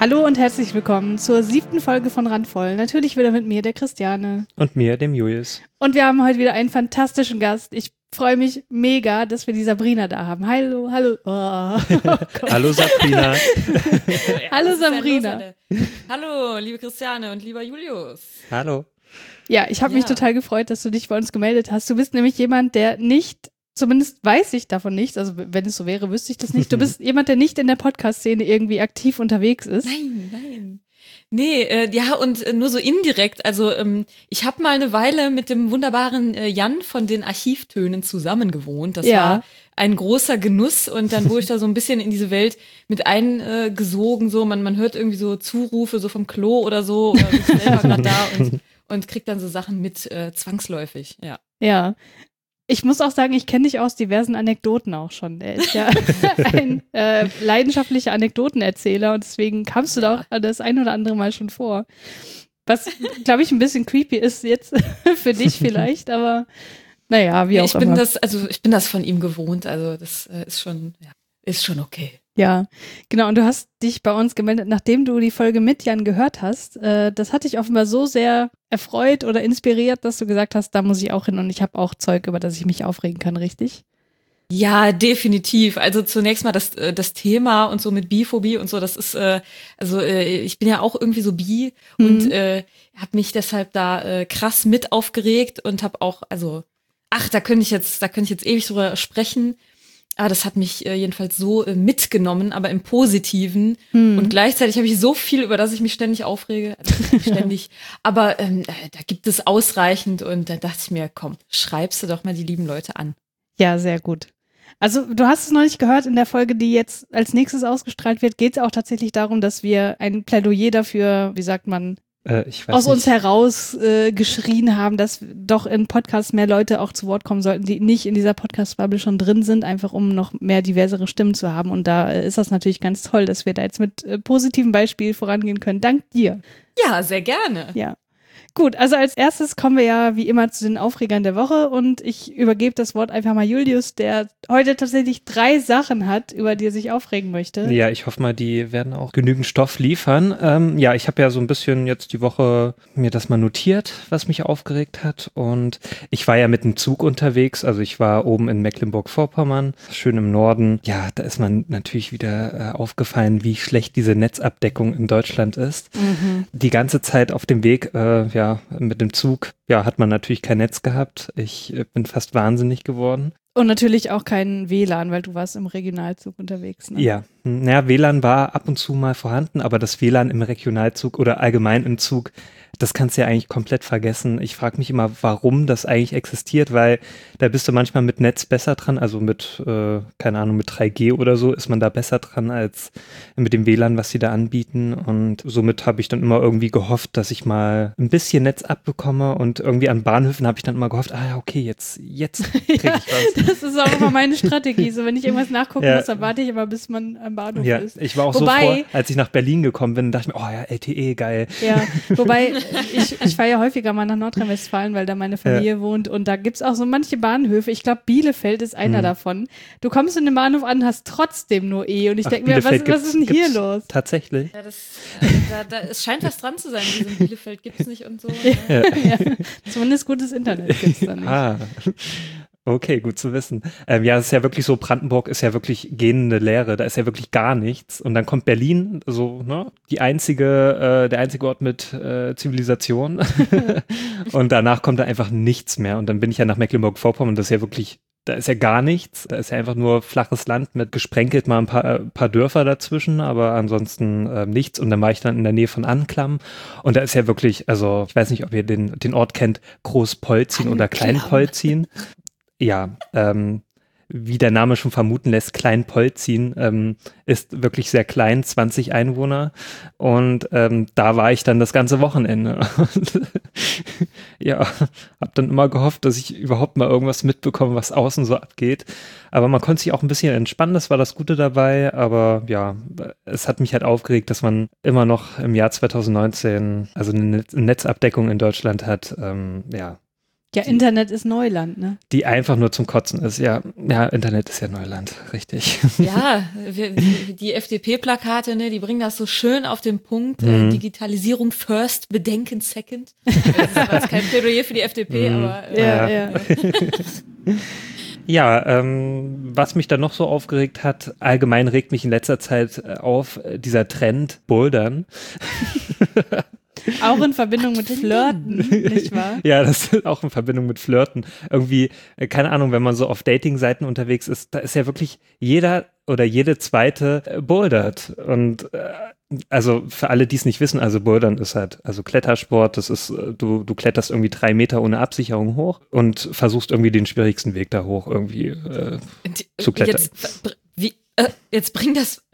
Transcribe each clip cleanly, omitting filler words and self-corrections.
Hallo und herzlich willkommen zur 7. Folge von Randvoll. Natürlich wieder mit mir, der Christiane. Und mir, dem Julius. Und wir haben heute wieder einen fantastischen Gast. Ich freue mich mega, dass wir die Sabrina da haben. Hallo, hallo. Oh, hallo Sabrina. Hallo Sabrina. Hallo, liebe Christiane und lieber Julius. Hallo. Ja, ich habe mich total gefreut, dass du dich bei uns gemeldet hast. Du bist nämlich jemand, der nicht, zumindest weiß ich davon nicht, also wenn es so wäre, wüsste ich das nicht. Du bist jemand, der nicht in der Podcast-Szene irgendwie aktiv unterwegs ist. Nein. Nee, ja, und nur so indirekt. Also ich habe mal eine Weile mit dem wunderbaren Jan von den Archivtönen zusammen gewohnt. Das war ein großer Genuss und dann wurde ich da so ein bisschen in diese Welt mit eingesogen. So, man hört irgendwie so Zurufe so vom Klo oder so oder ist selber gerade da und kriegt dann so Sachen mit zwangsläufig. Ja. Ich muss auch sagen, ich kenne dich aus diversen Anekdoten auch schon. Er ist ja ein leidenschaftlicher Anekdotenerzähler und deswegen kamst du da auch das ein oder andere Mal schon vor. Was, glaube ich, ein bisschen creepy ist jetzt für dich vielleicht, aber naja, wie auch immer. Ich bin das von ihm gewohnt, also das ist schon okay. Ja, genau. Und du hast dich bei uns gemeldet, nachdem du die Folge mit Jan gehört hast. Das hat dich offenbar so sehr erfreut oder inspiriert, dass du gesagt hast, da muss ich auch hin und ich habe auch Zeug, über das ich mich aufregen kann, richtig? Ja, definitiv. Also zunächst mal das Thema und so mit Biphobie und so, das ist, ich bin ja auch irgendwie so bi und habe mich deshalb da krass mit aufgeregt und habe auch, da könnte ich jetzt ewig drüber sprechen. Aber das hat mich jedenfalls so mitgenommen, aber im Positiven. Und gleichzeitig habe ich so viel, über das ich mich ständig aufrege. Aber da gibt es ausreichend. Und da dachte ich mir, komm, schreibst du doch mal die lieben Leute an. Ja, sehr gut. Also du hast es noch nicht gehört, in der Folge, die jetzt als nächstes ausgestrahlt wird, geht es auch tatsächlich darum, dass wir ein Plädoyer dafür, wie sagt man, aus uns heraus geschrien haben, dass doch in Podcasts mehr Leute auch zu Wort kommen sollten, die nicht in dieser Podcast-Bubble schon drin sind, einfach um noch mehr diversere Stimmen zu haben. Und da ist das natürlich ganz toll, dass wir da jetzt mit positivem Beispiel vorangehen können. Dank dir. Ja, sehr gerne. Ja. Gut, also als erstes kommen wir ja wie immer zu den Aufregern der Woche und ich übergebe das Wort einfach mal Julius, der heute tatsächlich 3 Sachen hat, über die er sich aufregen möchte. Ja, ich hoffe mal, die werden auch genügend Stoff liefern. Ich habe ja so ein bisschen jetzt die Woche mir das mal notiert, was mich aufgeregt hat und ich war ja mit dem Zug unterwegs, also ich war oben in Mecklenburg-Vorpommern, schön im Norden. Ja, da ist man natürlich wieder aufgefallen, wie schlecht diese Netzabdeckung in Deutschland ist. Die ganze Zeit auf dem Weg, mit dem Zug, hat man natürlich kein Netz gehabt. Ich bin fast wahnsinnig geworden. Und natürlich auch kein WLAN, weil du warst im Regionalzug unterwegs. Ne? Ja, WLAN war ab und zu mal vorhanden, aber das WLAN im Regionalzug oder allgemein im Zug, das kannst du ja eigentlich komplett vergessen. Ich frage mich immer, warum das eigentlich existiert, weil da bist du manchmal mit Netz besser dran, also mit, keine Ahnung, mit 3G oder so ist man da besser dran als mit dem WLAN, was sie da anbieten und somit habe ich dann immer irgendwie gehofft, dass ich mal ein bisschen Netz abbekomme und irgendwie an Bahnhöfen habe ich dann immer gehofft, okay, jetzt kriege ich was. Das ist auch immer meine Strategie, so wenn ich irgendwas nachgucken muss, dann warte ich immer, bis man am Bahnhof ist. Ich war auch so froh, als ich nach Berlin gekommen bin, dachte ich mir, LTE, geil. Ja, wobei ich fahre ja häufiger mal nach Nordrhein-Westfalen, weil da meine Familie wohnt und da gibt's auch so manche Bahnhöfe, ich glaube Bielefeld ist einer davon. Du kommst in den Bahnhof an, hast trotzdem nur und ich denke mir, was ist denn hier los? Tatsächlich? Ja, es scheint was dran zu sein, in Bielefeld gibt's nicht und so. Ja. Zumindest gutes Internet gibt's da nicht. Okay, gut zu wissen. Es ist ja wirklich so, Brandenburg ist ja wirklich gähnende Leere, da ist ja wirklich gar nichts. Und dann kommt Berlin, so, ne, der einzige Ort mit Zivilisation. Und danach kommt da einfach nichts mehr. Und dann bin ich ja nach Mecklenburg-Vorpommern, das ist ja wirklich, da ist ja gar nichts. Da ist ja einfach nur flaches Land mit gesprenkelt mal ein paar Dörfer dazwischen, aber ansonsten nichts. Und dann war ich dann in der Nähe von Anklam. Und da ist ja wirklich, also ich weiß nicht, ob ihr den Ort kennt, Großpolzin oder Kleinpolzin. Ja, wie der Name schon vermuten lässt, Kleinpolzin ist wirklich sehr klein, 20 Einwohner und da war ich dann das ganze Wochenende. Ja, habe dann immer gehofft, dass ich überhaupt mal irgendwas mitbekomme, was außen so abgeht, aber man konnte sich auch ein bisschen entspannen, das war das Gute dabei, aber ja, es hat mich halt aufgeregt, dass man immer noch im Jahr 2019 also eine Netzabdeckung in Deutschland hat, Ja, Internet ist Neuland, ne? Die einfach nur zum Kotzen ist. Ja, Internet ist ja Neuland, richtig. Ja, die FDP-Plakate, ne, die bringen das so schön auf den Punkt. Digitalisierung first, Bedenken second. Das ist jetzt kein Plädoyer für die FDP, aber ja. Ja, was mich dann noch so aufgeregt hat, allgemein regt mich in letzter Zeit auf, dieser Trend Bouldern. Auch in Verbindung mit Flirten, nicht wahr? Ja, das ist auch in Verbindung mit Flirten. Irgendwie, keine Ahnung, wenn man so auf Dating-Seiten unterwegs ist, da ist ja wirklich jeder oder jede zweite bouldert. Und also für alle, die es nicht wissen, also Bouldern ist halt, also Klettersport, das ist, du kletterst irgendwie 3 Meter ohne Absicherung hoch und versuchst irgendwie den schwierigsten Weg da hoch irgendwie zu klettern. Jetzt bring das.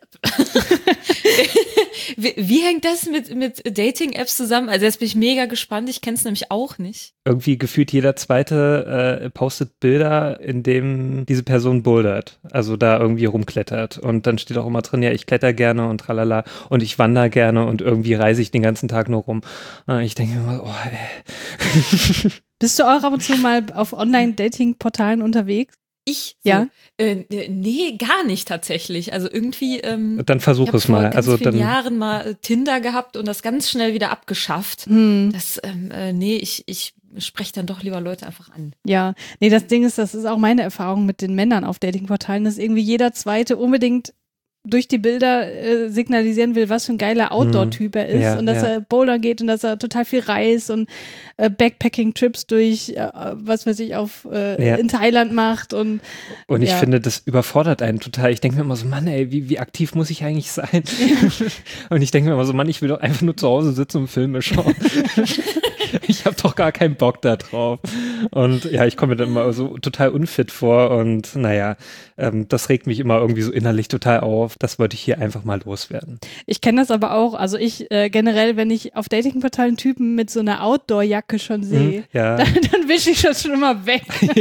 Wie hängt das mit Dating-Apps zusammen? Also jetzt bin ich mega gespannt. Ich kenne es nämlich auch nicht. Irgendwie gefühlt jeder zweite postet Bilder, in dem diese Person bouldert. Also da irgendwie rumklettert. Und dann steht auch immer drin, ja, ich kletter gerne und tralala. Und ich wandere gerne und irgendwie reise ich den ganzen Tag nur rum. Und ich denke immer, oh, ey. Bist du auch ab und zu mal auf Online-Dating-Portalen unterwegs? Ich? So, ja. Nee, gar nicht tatsächlich. Also irgendwie. Dann versuch es mal. Ich habe vor vielen Jahren mal Tinder gehabt und das ganz schnell wieder abgeschafft. Das, ich spreche dann doch lieber Leute einfach an. Ja, nee, das Ding ist, das ist auch meine Erfahrung mit den Männern auf Dating-Portalen, dass irgendwie jeder Zweite unbedingt durch die Bilder signalisieren will, was für ein geiler Outdoor-Typ er ist und dass er bouldern geht und dass er total viel reist und Backpacking-Trips durch, was weiß ich, in Thailand macht und ich finde, das überfordert einen total. Ich denke mir immer so, Mann, ey, wie aktiv muss ich eigentlich sein? Und ich denke mir immer so, Mann, ich will doch einfach nur zu Hause sitzen und Filme schauen. Ich habe doch gar keinen Bock da drauf. Und ja, ich komme mir dann immer so total unfit vor und naja, das regt mich immer irgendwie so innerlich total auf. Das wollte ich hier einfach mal loswerden. Ich kenne das aber auch. Also ich generell, wenn ich auf Datingportalen Typen mit so einer Outdoor-Jacke schon sehe, dann wische ich das schon immer weg.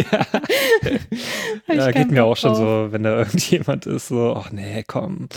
Ja, geht mir auch schon so, wenn da irgendjemand ist, so, ach nee, komm.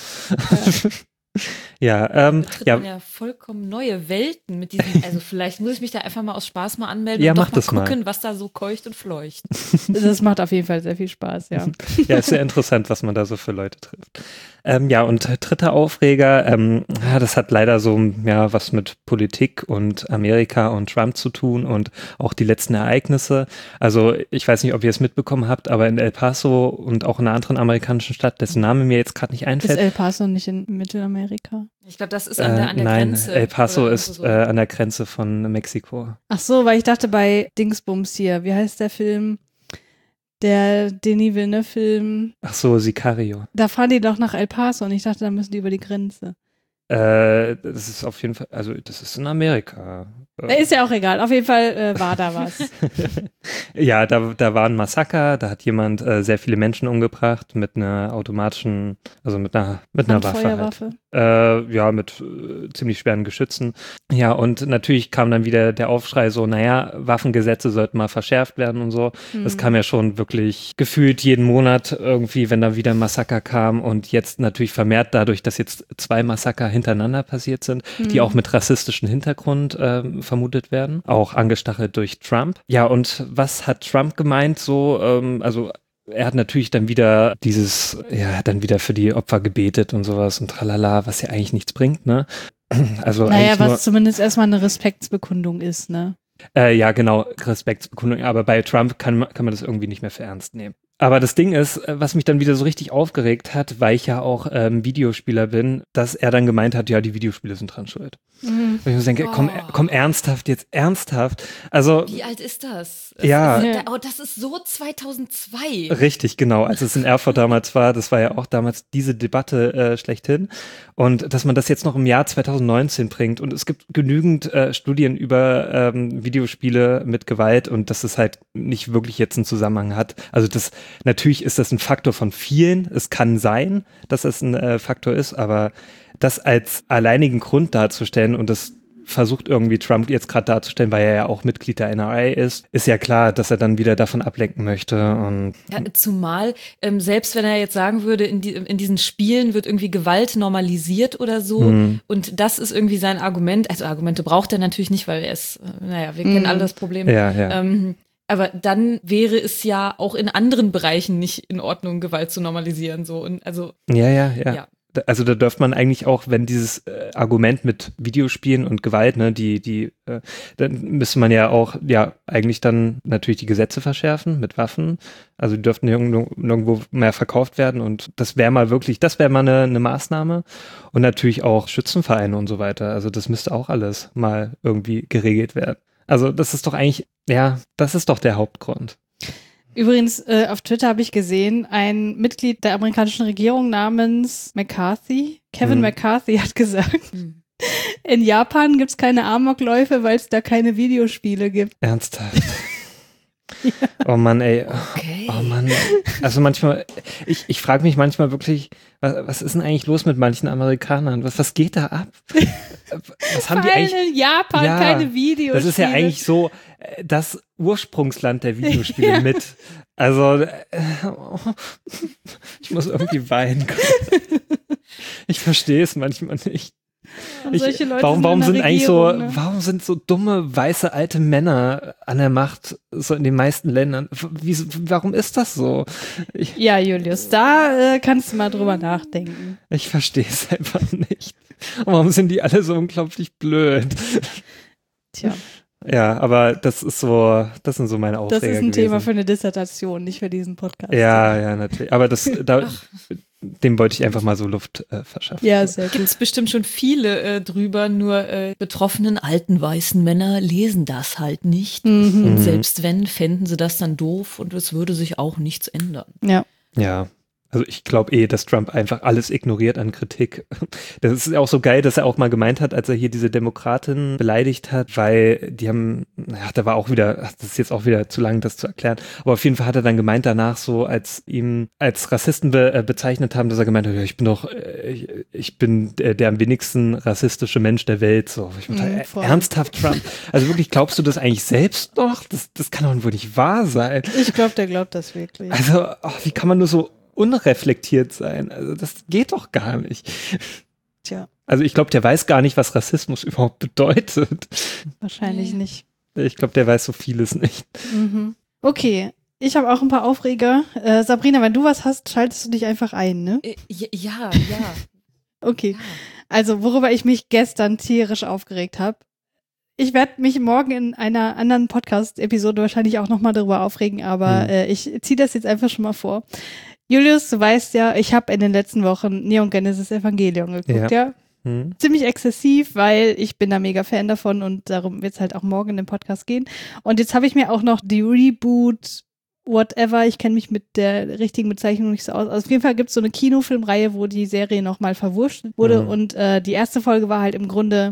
Ja, man ja vollkommen neue Welten mit diesen, also vielleicht muss ich mich da einfach mal aus Spaß mal anmelden und doch mal gucken, was da so keucht und fleucht. Das macht auf jeden Fall sehr viel Spaß, ja. Ja, ist sehr interessant, was man da so für Leute trifft. Ja, und dritter Aufreger, das hat leider so was mit Politik und Amerika und Trump zu tun und auch die letzten Ereignisse. Also ich weiß nicht, ob ihr es mitbekommen habt, aber in El Paso und auch in einer anderen amerikanischen Stadt, dessen Name mir jetzt gerade nicht einfällt. Ist El Paso nicht in Mittelamerika? Ich glaube, das ist an der Grenze. Nein, El Paso ist so. An der Grenze von Mexiko. Ach so, weil ich dachte bei Dingsbums hier, wie heißt der Film? Der Denis Villeneuve-Film. Ach so, Sicario. Da fahren die doch nach El Paso und ich dachte, da müssen die über die Grenze. Das ist auf jeden Fall, also das ist in Amerika. Ist ja auch egal, auf jeden Fall war da was. Ja, da war ein Massaker, da hat jemand sehr viele Menschen umgebracht mit einer automatischen, also mit einer Waffe halt. Ja, mit ziemlich schweren Geschützen. Ja, und natürlich kam dann wieder der Aufschrei so, naja, Waffengesetze sollten mal verschärft werden und so. Das kam ja schon wirklich gefühlt jeden Monat irgendwie, wenn da wieder ein Massaker kam und jetzt natürlich vermehrt dadurch, dass jetzt 2 Massaker hintereinander passiert sind, die auch mit rassistischem Hintergrund vermutet werden, auch angestachelt durch Trump. Ja, und was hat Trump gemeint so, also er hat natürlich dann wieder dann wieder für die Opfer gebetet und sowas und tralala, was ja eigentlich nichts bringt, ne? Also naja, was zumindest erstmal eine Respektsbekundung ist, ne? Ja, genau, Respektsbekundung, aber bei Trump kann man das irgendwie nicht mehr für ernst nehmen. Aber das Ding ist, was mich dann wieder so richtig aufgeregt hat, weil ich ja auch Videospieler bin, dass er dann gemeint hat, ja, die Videospiele sind dran schuld. Und ich denke, komm ernsthaft. Also, wie alt ist das? Das ist so 2002. Richtig, genau. Als es in Erfurt damals war, das war ja auch damals diese Debatte schlechthin. Und dass man das jetzt noch im Jahr 2019 bringt. Und es gibt genügend Studien über Videospiele mit Gewalt und dass es halt nicht wirklich jetzt einen Zusammenhang hat. Also natürlich ist das ein Faktor von vielen. Es kann sein, dass es ein Faktor ist, aber das als alleinigen Grund darzustellen und das versucht irgendwie Trump jetzt gerade darzustellen, weil er ja auch Mitglied der NRA ist ja klar, dass er dann wieder davon ablenken möchte. Und ja, zumal, selbst wenn er jetzt sagen würde, in diesen Spielen wird irgendwie Gewalt normalisiert oder so und das ist irgendwie sein Argument, also Argumente braucht er natürlich nicht, weil er ist, wir kennen alle das Problem. Ja. Aber dann wäre es ja auch in anderen Bereichen nicht in Ordnung, Gewalt zu normalisieren. So. Und also, ja. Also da dürfte man eigentlich auch, wenn dieses Argument mit Videospielen und Gewalt, ne, dann müsste man ja auch, eigentlich dann natürlich die Gesetze verschärfen mit Waffen. Also die dürften nirgendwo mehr verkauft werden und das wäre mal eine Maßnahme. Und natürlich auch Schützenvereine und so weiter. Also das müsste auch alles mal irgendwie geregelt werden. Also das ist doch eigentlich, das ist doch der Hauptgrund. Übrigens, auf Twitter habe ich gesehen, ein Mitglied der amerikanischen Regierung namens McCarthy, Kevin McCarthy, hat gesagt, in Japan gibt es keine Amokläufe, weil es da keine Videospiele gibt. Ernsthaft? Ja. Oh Mann, ey. Okay. Oh Mann. Also manchmal, ich frage mich manchmal wirklich, was ist denn eigentlich los mit manchen Amerikanern? Was geht da ab? Was haben die eigentlich? In Japan keine Videospiele. Das ist ja eigentlich so das Ursprungsland der Videospiele mit. Also, ich muss irgendwie weinen. Ich verstehe es manchmal nicht. Warum sind eigentlich warum sind so dumme, weiße, alte Männer an der Macht, so in den meisten Ländern? Warum ist das so? Ja, Julius, da kannst du mal drüber nachdenken. Ich verstehe es einfach nicht. Warum sind die alle so unglaublich blöd? Tja. Ja, aber das sind so meine Aufreger Das ist ein gewesen. Thema für eine Dissertation, nicht für diesen Podcast. Ja, natürlich. Aber dem wollte ich einfach mal so Luft verschaffen. Ja, sehr gut. Gibt es bestimmt schon viele drüber, nur betroffenen alten weißen Männer lesen das halt nicht. Und selbst wenn, fänden sie das dann doof und es würde sich auch nichts ändern. Ja. Also ich glaube dass Trump einfach alles ignoriert an Kritik. Das ist auch so geil, dass er auch mal gemeint hat, als er hier diese Demokratin beleidigt hat, weil die haben, da war auch wieder, das ist jetzt auch wieder zu lang, das zu erklären, aber auf jeden Fall hat er dann gemeint danach so, als ihm als Rassisten bezeichnet haben, dass er gemeint hat, ich bin der am wenigsten rassistische Mensch der Welt. So, ich dachte, ernsthaft, Trump? Also wirklich, glaubst du das eigentlich selbst noch? Das kann doch wohl nicht wahr sein. Ich glaube, der glaubt das wirklich. Also, wie kann man nur so unreflektiert sein? Also das geht doch gar nicht. Tja. Also ich glaube, der weiß gar nicht, was Rassismus überhaupt bedeutet. Wahrscheinlich nicht. Ich glaube, der weiß so vieles nicht. Okay, ich habe auch ein paar Aufreger. Sabrina, wenn du was hast, schaltest du dich einfach ein, ne? Ja. Okay, also worüber ich mich gestern tierisch aufgeregt habe. Ich werde mich morgen in einer anderen Podcast-Episode wahrscheinlich auch nochmal darüber aufregen, aber ich ziehe das jetzt einfach schon mal vor. Julius, du weißt ja, ich habe in den letzten Wochen Neon Genesis Evangelion geguckt, ja? Ziemlich exzessiv, weil ich bin da mega Fan davon und darum wird es halt auch morgen in dem Podcast gehen. Und jetzt habe ich mir auch noch die Reboot whatever, ich kenne mich mit der richtigen Bezeichnung nicht so aus. Also auf jeden Fall gibt es so eine Kinofilmreihe, wo die Serie nochmal verwurschtelt wurde und die erste Folge war halt im Grunde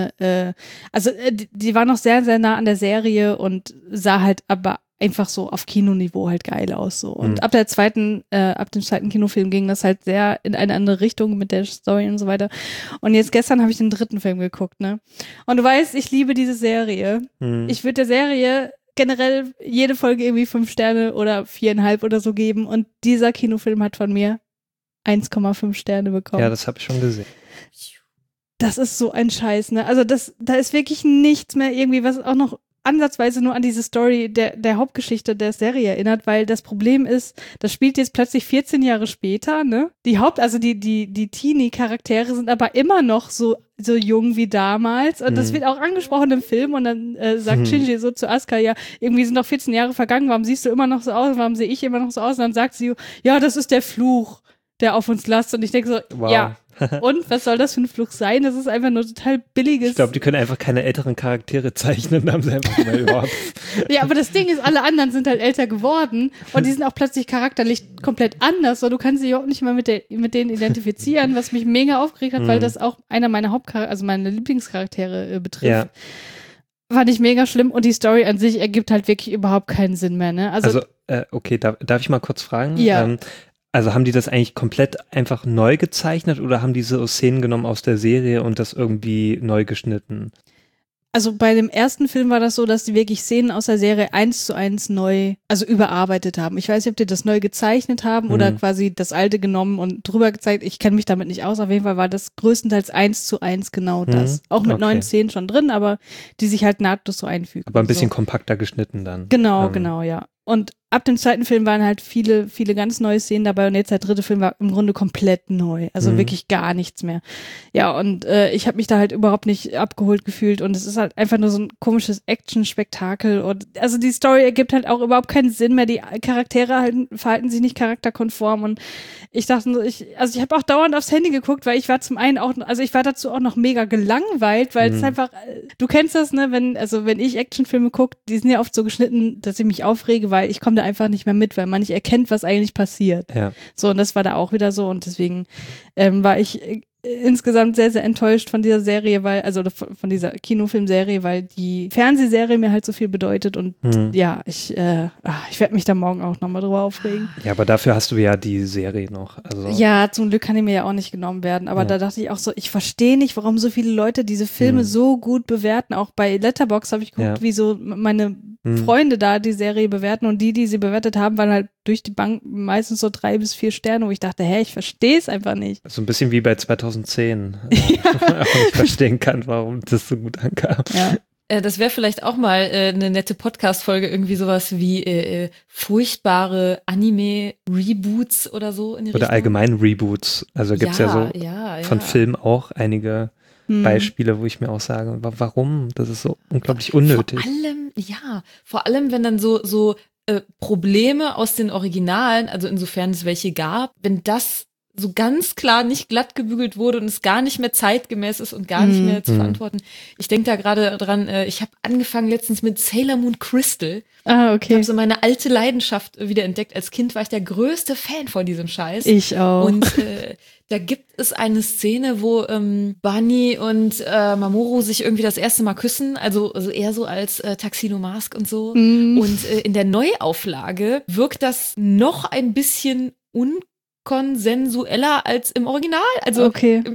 die war noch sehr, sehr nah an der Serie und sah halt aber einfach so auf Kinoniveau halt geil aus so. Und ab dem zweiten Kinofilm ging das halt sehr in eine andere Richtung mit der Story und so weiter. Und jetzt gestern habe ich den dritten Film geguckt, ne? Und du weißt, ich liebe diese Serie. Ich würde der Serie generell jede Folge irgendwie 5 Sterne oder 4,5 oder so geben und dieser Kinofilm hat von mir 1,5 Sterne bekommen. Ja, das habe ich schon gesehen. Das ist so ein Scheiß, ne? Also da ist wirklich nichts mehr irgendwie, was auch noch ansatzweise nur an diese Story der Hauptgeschichte der Serie erinnert, weil das Problem ist, das spielt jetzt plötzlich 14 Jahre später, ne? Die Teenie-Charaktere sind aber immer noch so jung wie damals und das wird auch angesprochen im Film und dann sagt Shinji so zu Asuka, ja, irgendwie sind noch 14 Jahre vergangen, warum siehst du immer noch so aus, warum sehe ich immer noch so aus? Und dann sagt sie, ja, das ist der Fluch, der auf uns lastet und ich denke so, wow. Ja, und was soll das für ein Fluch sein? Das ist einfach nur total billiges. Ich glaube, die können einfach keine älteren Charaktere zeichnen, haben sie einfach mal überhaupt. Ja, aber das Ding ist, alle anderen sind halt älter geworden und die sind auch plötzlich charakterlich komplett anders. So, du kannst dich überhaupt nicht mehr mit denen identifizieren, was mich mega aufgeregt hat, weil das auch einer meiner meine Lieblingscharaktere betrifft. Ja. Fand ich mega schlimm und die Story an sich ergibt halt wirklich überhaupt keinen Sinn mehr. Ne? Also okay, darf ich mal kurz fragen? Ja. Also haben die das eigentlich komplett einfach neu gezeichnet oder haben diese Szenen genommen aus der Serie und das irgendwie neu geschnitten? Also bei dem ersten Film war das so, dass die wirklich Szenen aus der Serie 1:1 neu, also überarbeitet haben. Ich weiß nicht, ob die das neu gezeichnet haben oder quasi das alte genommen und drüber gezeigt. Ich kenne mich damit nicht aus. Auf jeden Fall war das größtenteils 1:1 genau das. Auch mit neuen Szenen schon drin, aber die sich halt nahtlos so einfügen. Aber ein bisschen kompakter geschnitten dann. Genau, ja. Und ab dem zweiten Film waren halt viele ganz neue Szenen dabei und jetzt der dritte Film war im Grunde komplett neu. Also wirklich gar nichts mehr. Ja, und ich habe mich da halt überhaupt nicht abgeholt gefühlt und es ist halt einfach nur so ein komisches Action-Spektakel und also die Story ergibt halt auch überhaupt keinen Sinn mehr. Die Charaktere verhalten sich nicht charakterkonform und ich dachte nur, ich habe auch dauernd aufs Handy geguckt, weil ich war zum einen auch, also ich war dazu auch noch mega gelangweilt, weil es einfach, du kennst das, ne, wenn ich Actionfilme gucke, die sind ja oft so geschnitten, dass ich mich aufrege, weil ich komme da einfach nicht mehr mit, weil man nicht erkennt, was eigentlich passiert. Ja. So, und das war da auch wieder so und deswegen war ich insgesamt sehr, sehr enttäuscht von dieser Serie, von dieser Kinofilmserie, weil die Fernsehserie mir halt so viel bedeutet und ja, ich werde mich da morgen auch nochmal drüber aufregen. Ja, aber dafür hast du ja die Serie noch. Also. Ja, zum Glück kann die mir ja auch nicht genommen werden, aber da dachte ich auch so, ich verstehe nicht, warum so viele Leute diese Filme so gut bewerten. Auch bei Letterboxd habe ich geguckt, wie so meine Freunde da die Serie bewerten und die sie bewertet haben, waren halt durch die Bank meistens so 3 bis 4 Sterne, wo ich dachte, ich verstehe es einfach nicht. So ein bisschen wie bei 2010. Auch nicht verstehen kann, warum das so gut ankam. Ja. Das wäre vielleicht auch mal eine nette Podcast-Folge, irgendwie sowas wie furchtbare Anime-Reboots oder so in die Oder Richtung. allgemein Reboots. Also gibt es von Filmen auch einige Beispiele, wo ich mir auch sage, warum? Das ist so unglaublich unnötig. Vor allem, wenn dann so Probleme aus den Originalen, also insofern es welche gab, wenn das so ganz klar nicht glatt gebügelt wurde und es gar nicht mehr zeitgemäß ist und gar nicht mehr zu verantworten. Ich denke da gerade dran, ich habe angefangen letztens mit Sailor Moon Crystal. Ah, okay. Ich habe so meine alte Leidenschaft wieder entdeckt. Als Kind war ich der größte Fan von diesem Scheiß. Ich auch. Und da gibt es eine Szene, wo Bunny und Mamoru sich irgendwie das erste Mal küssen, also eher so als Tuxedo Mask und so. Und in der Neuauflage wirkt das noch ein bisschen konsensueller als im Original. Also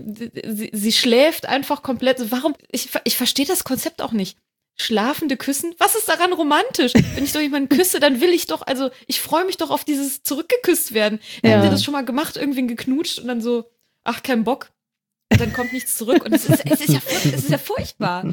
sie schläft einfach komplett. Warum? Ich verstehe das Konzept auch nicht. Schlafende Küssen? Was ist daran romantisch? Wenn ich doch jemanden küsse, dann will ich doch, also ich freue mich doch auf dieses zurückgeküsst werden. Haben Sie das schon mal gemacht, irgendwen geknutscht und dann so, ach, kein Bock. Und dann kommt nichts zurück und es ist ja furchtbar.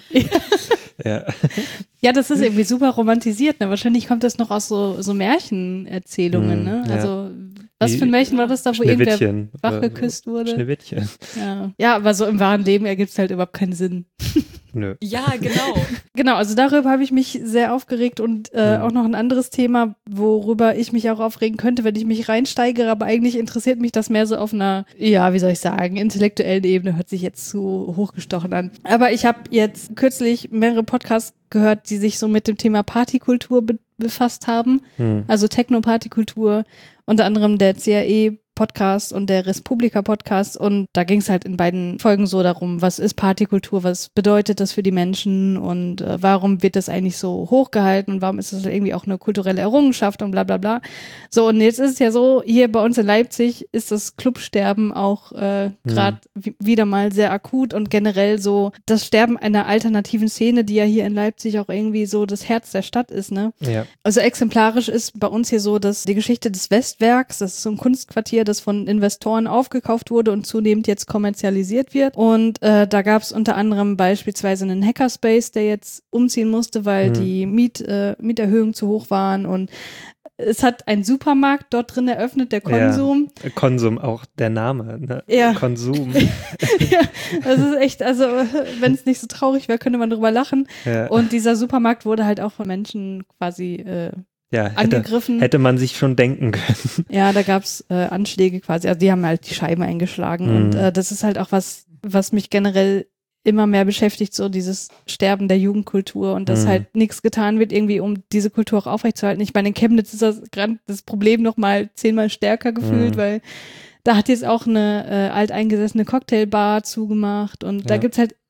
Ja, das ist irgendwie super romantisiert. Ne? Wahrscheinlich kommt das noch aus so Märchenerzählungen. Ne? Also was für ein Märchen war das da, wo irgendwer wach geküsst wurde? Schneewittchen. Ja, aber so im wahren Leben ergibt es halt überhaupt keinen Sinn. Nö. Ja, genau. Genau, also darüber habe ich mich sehr aufgeregt und auch noch ein anderes Thema, worüber ich mich auch aufregen könnte, wenn ich mich reinsteigere, aber eigentlich interessiert mich das mehr so auf einer, ja, wie soll ich sagen, intellektuellen Ebene, hört sich jetzt zu hochgestochen an. Aber ich habe jetzt kürzlich mehrere Podcasts gehört, die sich so mit dem Thema Partykultur befasst haben, also Techno-Partykultur, unter anderem der CAE-Podcast und der Respublika-Podcast und da ging es halt in beiden Folgen so darum, was ist Partykultur, was bedeutet das für die Menschen und warum wird das eigentlich so hochgehalten und warum ist das irgendwie auch eine kulturelle Errungenschaft und bla bla bla. So, und jetzt ist es ja so, hier bei uns in Leipzig ist das Clubsterben auch gerade wieder mal sehr akut und generell so das Sterben einer alternativen Szene, die ja hier in Leipzig auch irgendwie so das Herz der Stadt ist, ne? Ja. Also exemplarisch ist bei uns hier so, dass die Geschichte des Westwerks, das ist so ein Kunstquartier, das von Investoren aufgekauft wurde und zunehmend jetzt kommerzialisiert wird. Und da gab es unter anderem beispielsweise einen Hackerspace, der jetzt umziehen musste, weil die Mieterhöhungen zu hoch waren. Und es hat ein Supermarkt dort drin eröffnet, der Konsum. Ja, Konsum, auch der Name, ne? Ja. Konsum. Ja, das ist echt, also wenn es nicht so traurig wäre, könnte man drüber lachen. Ja. Und dieser Supermarkt wurde halt auch von Menschen quasi angegriffen. Hätte man sich schon denken können. Ja, da gab es Anschläge quasi, also die haben halt die Scheiben eingeschlagen und das ist halt auch was mich generell immer mehr beschäftigt, so dieses Sterben der Jugendkultur und dass halt nichts getan wird, irgendwie um diese Kultur auch aufrechtzuerhalten. Ich meine, in Chemnitz ist das Problem noch mal 10-mal stärker gefühlt, weil da hat jetzt auch eine alteingesessene Cocktailbar zugemacht und da gibt's halt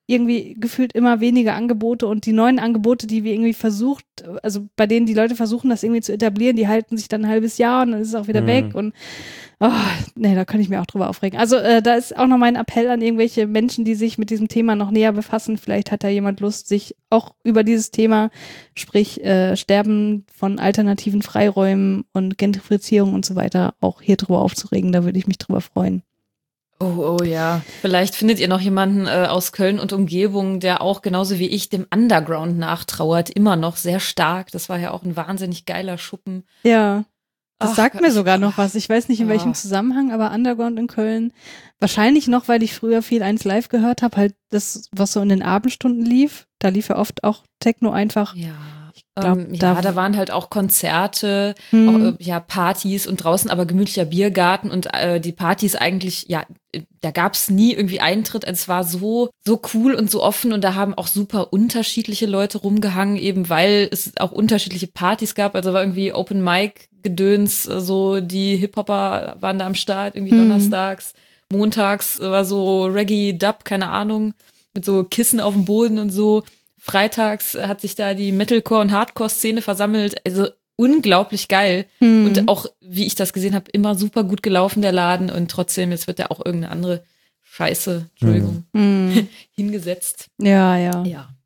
irgendwie gefühlt immer weniger Angebote und die neuen Angebote, die wir irgendwie also bei denen die Leute versuchen, das irgendwie zu etablieren, die halten sich dann ein halbes Jahr und dann ist es auch wieder weg und nee, da könnte ich mir auch drüber aufregen. Also da ist auch noch mein Appell an irgendwelche Menschen, die sich mit diesem Thema noch näher befassen. Vielleicht hat da jemand Lust, sich auch über dieses Thema, sprich Sterben von alternativen Freiräumen und Gentrifizierung und so weiter, auch hier drüber aufzuregen. Da würde ich mich drüber freuen. Oh ja, vielleicht findet ihr noch jemanden aus Köln und Umgebung, der auch genauso wie ich dem Underground nachtrauert, immer noch sehr stark. Das war ja auch ein wahnsinnig geiler Schuppen. Ja, das sagt mir sogar noch was. Ich weiß nicht in welchem Zusammenhang, aber Underground in Köln, wahrscheinlich noch, weil ich früher viel 1 Live gehört habe, halt das, was so in den Abendstunden lief. Da lief ja oft auch Techno einfach. Ja. Da waren halt auch Konzerte, auch, Partys und draußen aber gemütlicher Biergarten und die Partys eigentlich, da gab's nie irgendwie Eintritt. Also es war so cool und so offen und da haben auch super unterschiedliche Leute rumgehangen, eben weil es auch unterschiedliche Partys gab. Also war irgendwie Open Mic Gedöns, so die Hip-Hopper waren da am Start, irgendwie donnerstags, montags war so Reggae, Dub, keine Ahnung, mit so Kissen auf dem Boden und so. Freitags hat sich da die Metalcore- und Hardcore-Szene versammelt. Also unglaublich geil. Und auch, wie ich das gesehen habe, immer super gut gelaufen, der Laden. Und trotzdem, jetzt wird da auch irgendeine andere Scheiße, Entschuldigung, hingesetzt. Ja.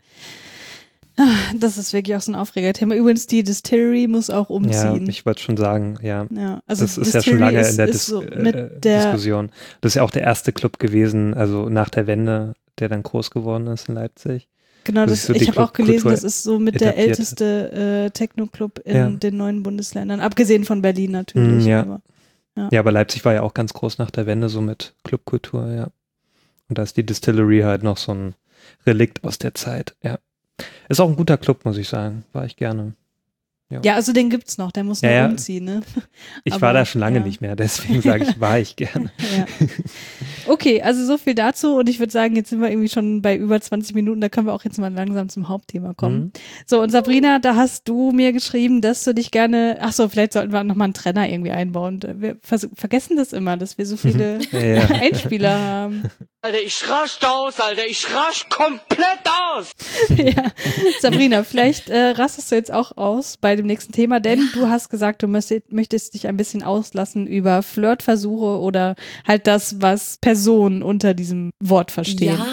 Das ist wirklich auch so ein Aufregerthema. Übrigens, die Distillery muss auch umziehen. Ja, ich wollte schon sagen, ja. Also das ist ja schon lange in der Diskussion. Das ist ja auch der erste Club gewesen, also nach der Wende, der dann groß geworden ist in Leipzig. Genau, ich habe auch gelesen, das ist so mit der älteste Techno-Club in den neuen Bundesländern, abgesehen von Berlin natürlich. Ja, aber Leipzig war ja auch ganz groß nach der Wende, so mit Clubkultur, ja. Und da ist die Distillery halt noch so ein Relikt aus der Zeit, ja. Ist auch ein guter Club, muss ich sagen, war ich gerne. Ja, also den gibt's noch, der muss noch umziehen, ne? Ich war da schon lange nicht mehr, deswegen sage ich, war ich gerne. Ja. Okay, also so viel dazu und ich würde sagen, jetzt sind wir irgendwie schon bei über 20 Minuten, da können wir auch jetzt mal langsam zum Hauptthema kommen. So, und Sabrina, da hast du mir geschrieben, dass du dich gerne, vielleicht sollten wir nochmal einen Trenner irgendwie einbauen. Wir vergessen das immer, dass wir so viele Einspieler haben. Alter, ich rasch aus, Alter, ich rasch komplett aus. Ja, Sabrina, vielleicht rastest du jetzt auch aus bei dem nächsten Thema, denn du hast gesagt, du möchtest dich ein bisschen auslassen über Flirtversuche oder halt das, was Personen unter diesem Wort verstehen.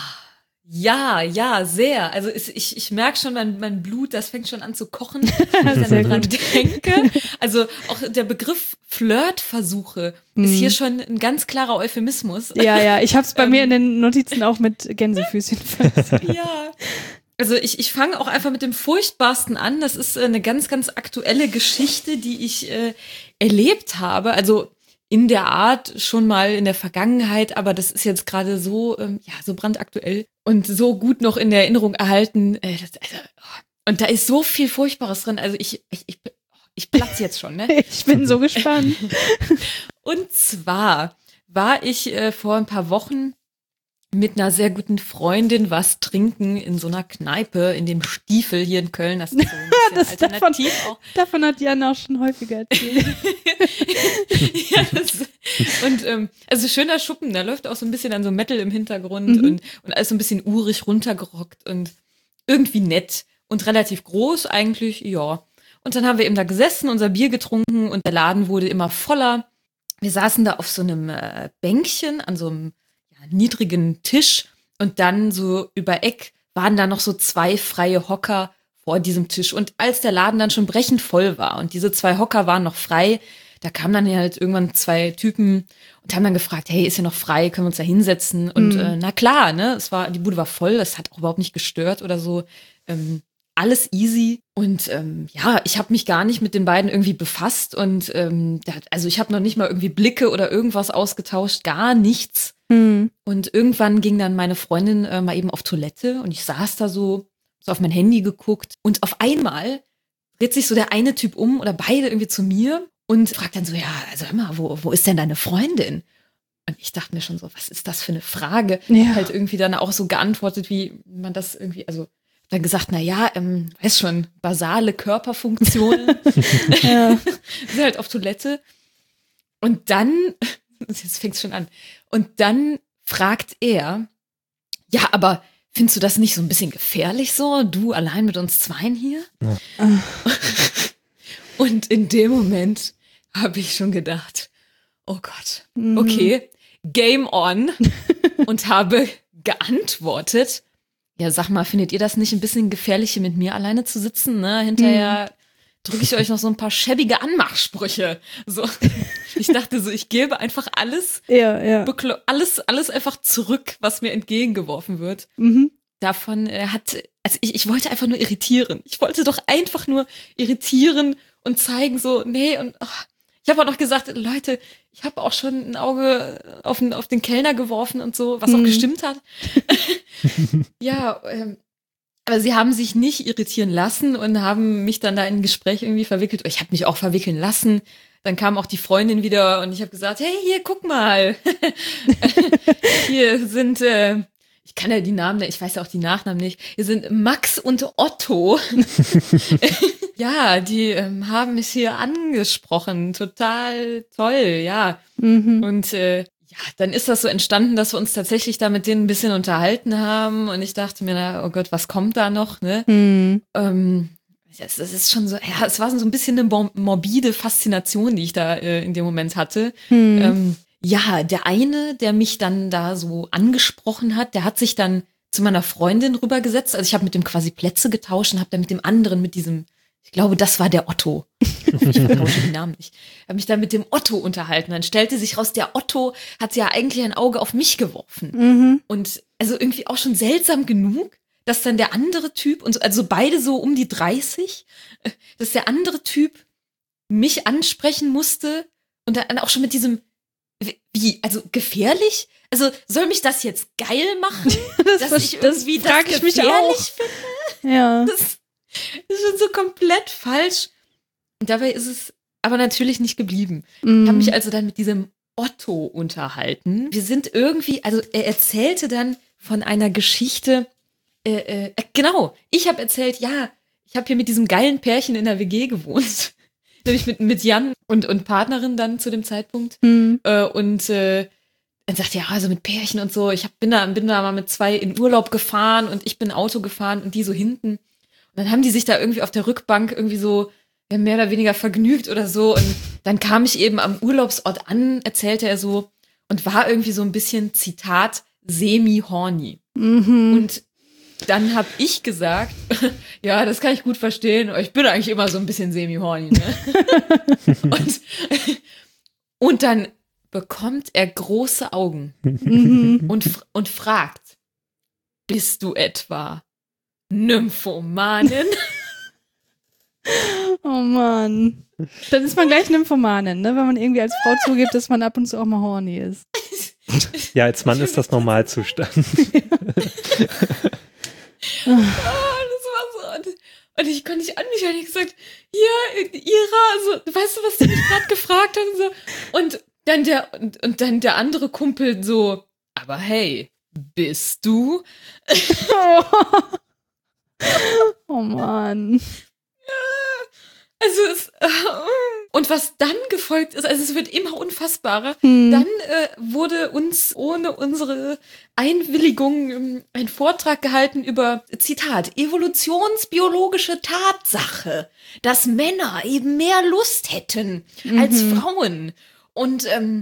Ja, sehr. Also ich merke schon, mein Blut, das fängt schon an zu kochen, wenn ich daran denke. Also auch der Begriff Flirtversuche ist hier schon ein ganz klarer Euphemismus. Ja, ich habe es bei mir in den Notizen auch mit Gänsefüßchen versehen. Ja. Also ich fange auch einfach mit dem Furchtbarsten an. Das ist eine ganz, ganz aktuelle Geschichte, die ich erlebt habe. Also in der Art schon mal in der Vergangenheit, aber das ist jetzt gerade so, so brandaktuell und so gut noch in der Erinnerung erhalten. Und da ist so viel Furchtbares drin. Also ich platze jetzt schon, ne? Ich bin so gespannt. Und zwar war ich vor ein paar Wochen mit einer sehr guten Freundin was trinken in so einer Kneipe in dem Stiefel hier in Köln. Das ist so ein bisschen alternativ auch. Davon hat Jana auch schon häufiger erzählt. Also schöner Schuppen, da läuft auch so ein bisschen dann so Metal im Hintergrund und alles so ein bisschen urig runtergerockt und irgendwie nett und relativ groß eigentlich, ja. Und dann haben wir eben da gesessen, unser Bier getrunken und der Laden wurde immer voller. Wir saßen da auf so einem Bänkchen an so einem niedrigen Tisch und dann so über Eck waren da noch so 2 freie Hocker vor diesem Tisch. Und als der Laden dann schon brechend voll war und diese 2 Hocker waren noch frei, da kamen dann halt irgendwann 2 Typen und haben dann gefragt, hey, ist ja noch frei, können wir uns da hinsetzen? Und na klar, ne, die Bude war voll, das hat auch überhaupt nicht gestört oder so. Alles easy. Und ich habe mich gar nicht mit den beiden irgendwie befasst und also ich habe noch nicht mal irgendwie Blicke oder irgendwas ausgetauscht, gar nichts. Und irgendwann ging dann meine Freundin mal eben auf Toilette und ich saß da so auf mein Handy geguckt und auf einmal dreht sich so der eine Typ um oder beide irgendwie zu mir und fragt dann so, ja, also hör mal, wo ist denn deine Freundin? Und ich dachte mir schon so, was ist das für eine Frage? Ja. Halt irgendwie dann auch so geantwortet, wie man das irgendwie, also dann gesagt, weiß schon, basale Körperfunktionen. Ja. Sind halt auf Toilette. Und dann, jetzt fängt's schon an. Und dann fragt er, ja, aber findest du das nicht so ein bisschen gefährlich so? Du allein mit uns zweien hier? Ja. Und in dem Moment habe ich schon gedacht, oh Gott, okay, Game on. Und habe geantwortet, ja, sag mal, findet ihr das nicht ein bisschen gefährlich, hier mit mir alleine zu sitzen? Ne? Hinterher drücke ich euch noch so ein paar schäbige Anmachsprüche. So. Ich dachte so, ich gebe einfach alles, alles einfach zurück, was mir entgegengeworfen wird. Davon ich wollte einfach nur irritieren. Ich wollte doch einfach nur irritieren und zeigen so, nee, und ich habe auch noch gesagt, Leute, ich habe auch schon ein Auge auf den Kellner geworfen und so, was auch gestimmt hat. Ja, aber sie haben sich nicht irritieren lassen und haben mich dann da in ein Gespräch irgendwie verwickelt. Ich habe mich auch verwickeln lassen. Dann kam auch die Freundin wieder und ich habe gesagt, hey, hier, guck mal. Hier sind, ich kann ja die Namen, ich weiß ja auch die Nachnamen nicht. Hier sind Max und Otto. Ja, die haben mich hier angesprochen. Total toll, ja. Und ja, dann ist das so entstanden, dass wir uns tatsächlich da mit denen ein bisschen unterhalten haben. Und ich dachte mir, na, oh Gott, was kommt da noch, ne? Das ist schon so, ja, es war so ein bisschen eine morbide Faszination, die ich da in dem Moment hatte. Ja, der eine, der mich dann da so angesprochen hat, der hat sich dann zu meiner Freundin rübergesetzt. Also ich habe mit dem quasi Plätze getauscht und habe dann mit dem anderen, mit diesem, ich glaube, das war der Otto. Ich vertausche den Namen nicht. Ich habe mich dann mit dem Otto unterhalten. Dann stellte sich raus, der Otto hat ja eigentlich ein Auge auf mich geworfen. Und also irgendwie auch schon seltsam genug, dass dann der andere Typ, und also beide so um die 30, dass der andere Typ mich ansprechen musste und dann auch schon mit diesem, wie, also gefährlich? Also soll mich das jetzt geil machen, dass ich irgendwie das gefährlich finde? Ja. Das ist schon so komplett falsch. Und dabei ist es aber natürlich nicht geblieben. Ich habe mich also dann mit diesem Otto unterhalten. Wir sind irgendwie, also er erzählte dann von einer Geschichte, genau, ich habe erzählt, ja, ich habe hier mit diesem geilen Pärchen in der WG gewohnt. Nämlich mit Jan und Partnerin dann zu dem Zeitpunkt. Und dann sagt er, ja, also mit Pärchen und so, ich bin da mal mit 2 in Urlaub gefahren und ich bin Auto gefahren und die so hinten. Und dann haben die sich da irgendwie auf der Rückbank irgendwie so mehr oder weniger vergnügt oder so. Und dann kam ich eben am Urlaubsort an, erzählte er so, und war irgendwie so ein bisschen, Zitat, semi-horny. Und dann habe ich gesagt, ja, das kann ich gut verstehen, ich bin eigentlich immer so ein bisschen semi-horny, ne? Und dann bekommt er große Augen und fragt, bist du etwa Nymphomanin? Oh Mann. Dann ist man gleich Nymphomanin, ne? Wenn man irgendwie als Frau zugibt, dass man ab und zu auch mal horny ist. Ja, als Mann ist das Normalzustand. Das war so. Und ich konnte nicht an mich, habe ich gesagt, ja, Ira, also, weißt du, was die mich gerade gefragt haben? So. Und dann der andere Kumpel so, aber hey, bist du? Oh Mann. Also und was dann gefolgt ist, also es wird immer unfassbarer, dann wurde uns ohne unsere Einwilligung ein Vortrag gehalten über, Zitat, evolutionsbiologische Tatsache, dass Männer eben mehr Lust hätten als Frauen. Und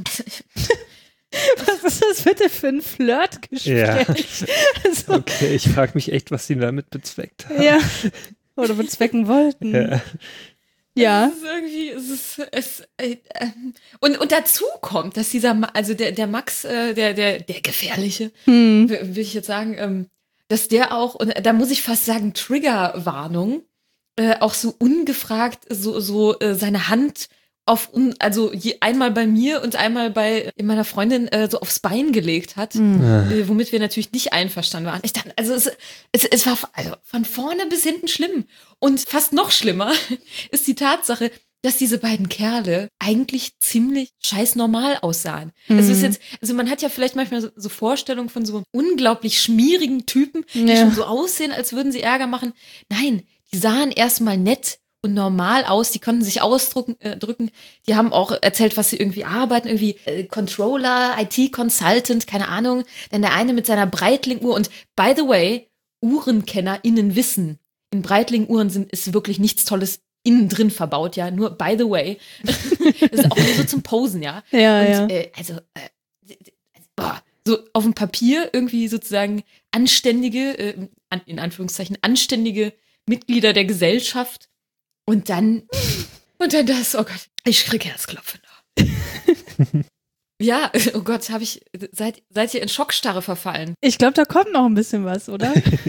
was ist das bitte für ein Flirtgespräch? Ja. Also, okay, ich frage mich echt, was die damit bezweckt haben. Ja. Oder bezwecken wollten. Ja. Ja. Es ist irgendwie, und dazu kommt, dass dieser, also der Max, der Gefährliche, will ich jetzt sagen, dass der auch, und da muss ich fast sagen, Triggerwarnung, auch so ungefragt so seine Hand also einmal bei mir und einmal bei meiner Freundin so aufs Bein gelegt hat, womit wir natürlich nicht einverstanden waren. Ich dachte, also es war also von vorne bis hinten schlimm. Und fast noch schlimmer ist die Tatsache, dass diese beiden Kerle eigentlich ziemlich scheiß normal aussahen. Also ist jetzt, also man hat ja vielleicht manchmal so Vorstellungen von so unglaublich schmierigen Typen, die schon so aussehen, als würden sie Ärger machen. Nein, die sahen erstmal nett und normal aus, die konnten sich ausdrücken, die haben auch erzählt, was sie irgendwie arbeiten, irgendwie Controller, IT-Consultant, keine Ahnung, denn der eine mit seiner Breitling-Uhr und by the way, UhrenkennerInnen wissen, in Breitling-Uhren ist wirklich nichts Tolles innen drin verbaut, ja, nur by the way. Das ist auch nur so zum Posen, ja. Ja, so auf dem Papier irgendwie sozusagen anständige, in Anführungszeichen, anständige Mitglieder der Gesellschaft und dann das, oh Gott, ich krieg Herzklopfen. Ja, oh Gott, seid ihr in Schockstarre verfallen? Ich glaube, da kommt noch ein bisschen was, oder?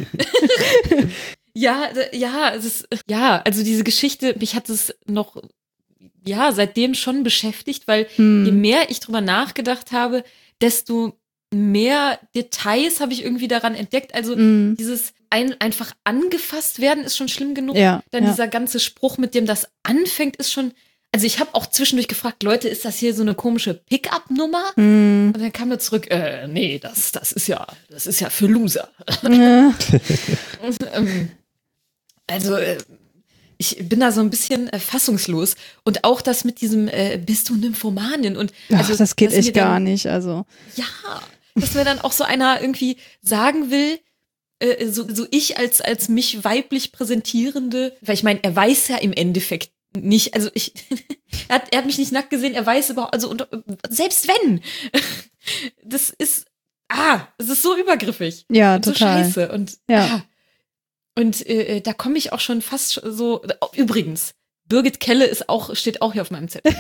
Also diese Geschichte, mich hat es noch, seitdem schon beschäftigt, weil je mehr ich drüber nachgedacht habe, desto mehr Details habe ich irgendwie daran entdeckt. Also dieses einfach angefasst werden ist schon schlimm genug. Ja, Dann dieser ganze Spruch, mit dem das anfängt, ist schon. Also ich habe auch zwischendurch gefragt, Leute, ist das hier so eine komische Pickup-Nummer? Und dann kam er zurück, nee, das ist ja für Loser. Ja. Also ich bin da so ein bisschen fassungslos. Und auch das mit diesem, bist du Nymphomanin? Und also, das geht echt gar nicht. Also. Ja, dass mir dann auch so einer irgendwie sagen will, so ich als mich weiblich präsentierende, weil ich meine, er weiß ja im Endeffekt nicht, also er hat mich nicht nackt gesehen, er weiß überhaupt, also und, selbst wenn, das ist so übergriffig. Ja, und total. So scheiße und da komme ich auch schon fast so, übrigens, Birgit Kelle steht auch hier auf meinem Zettel.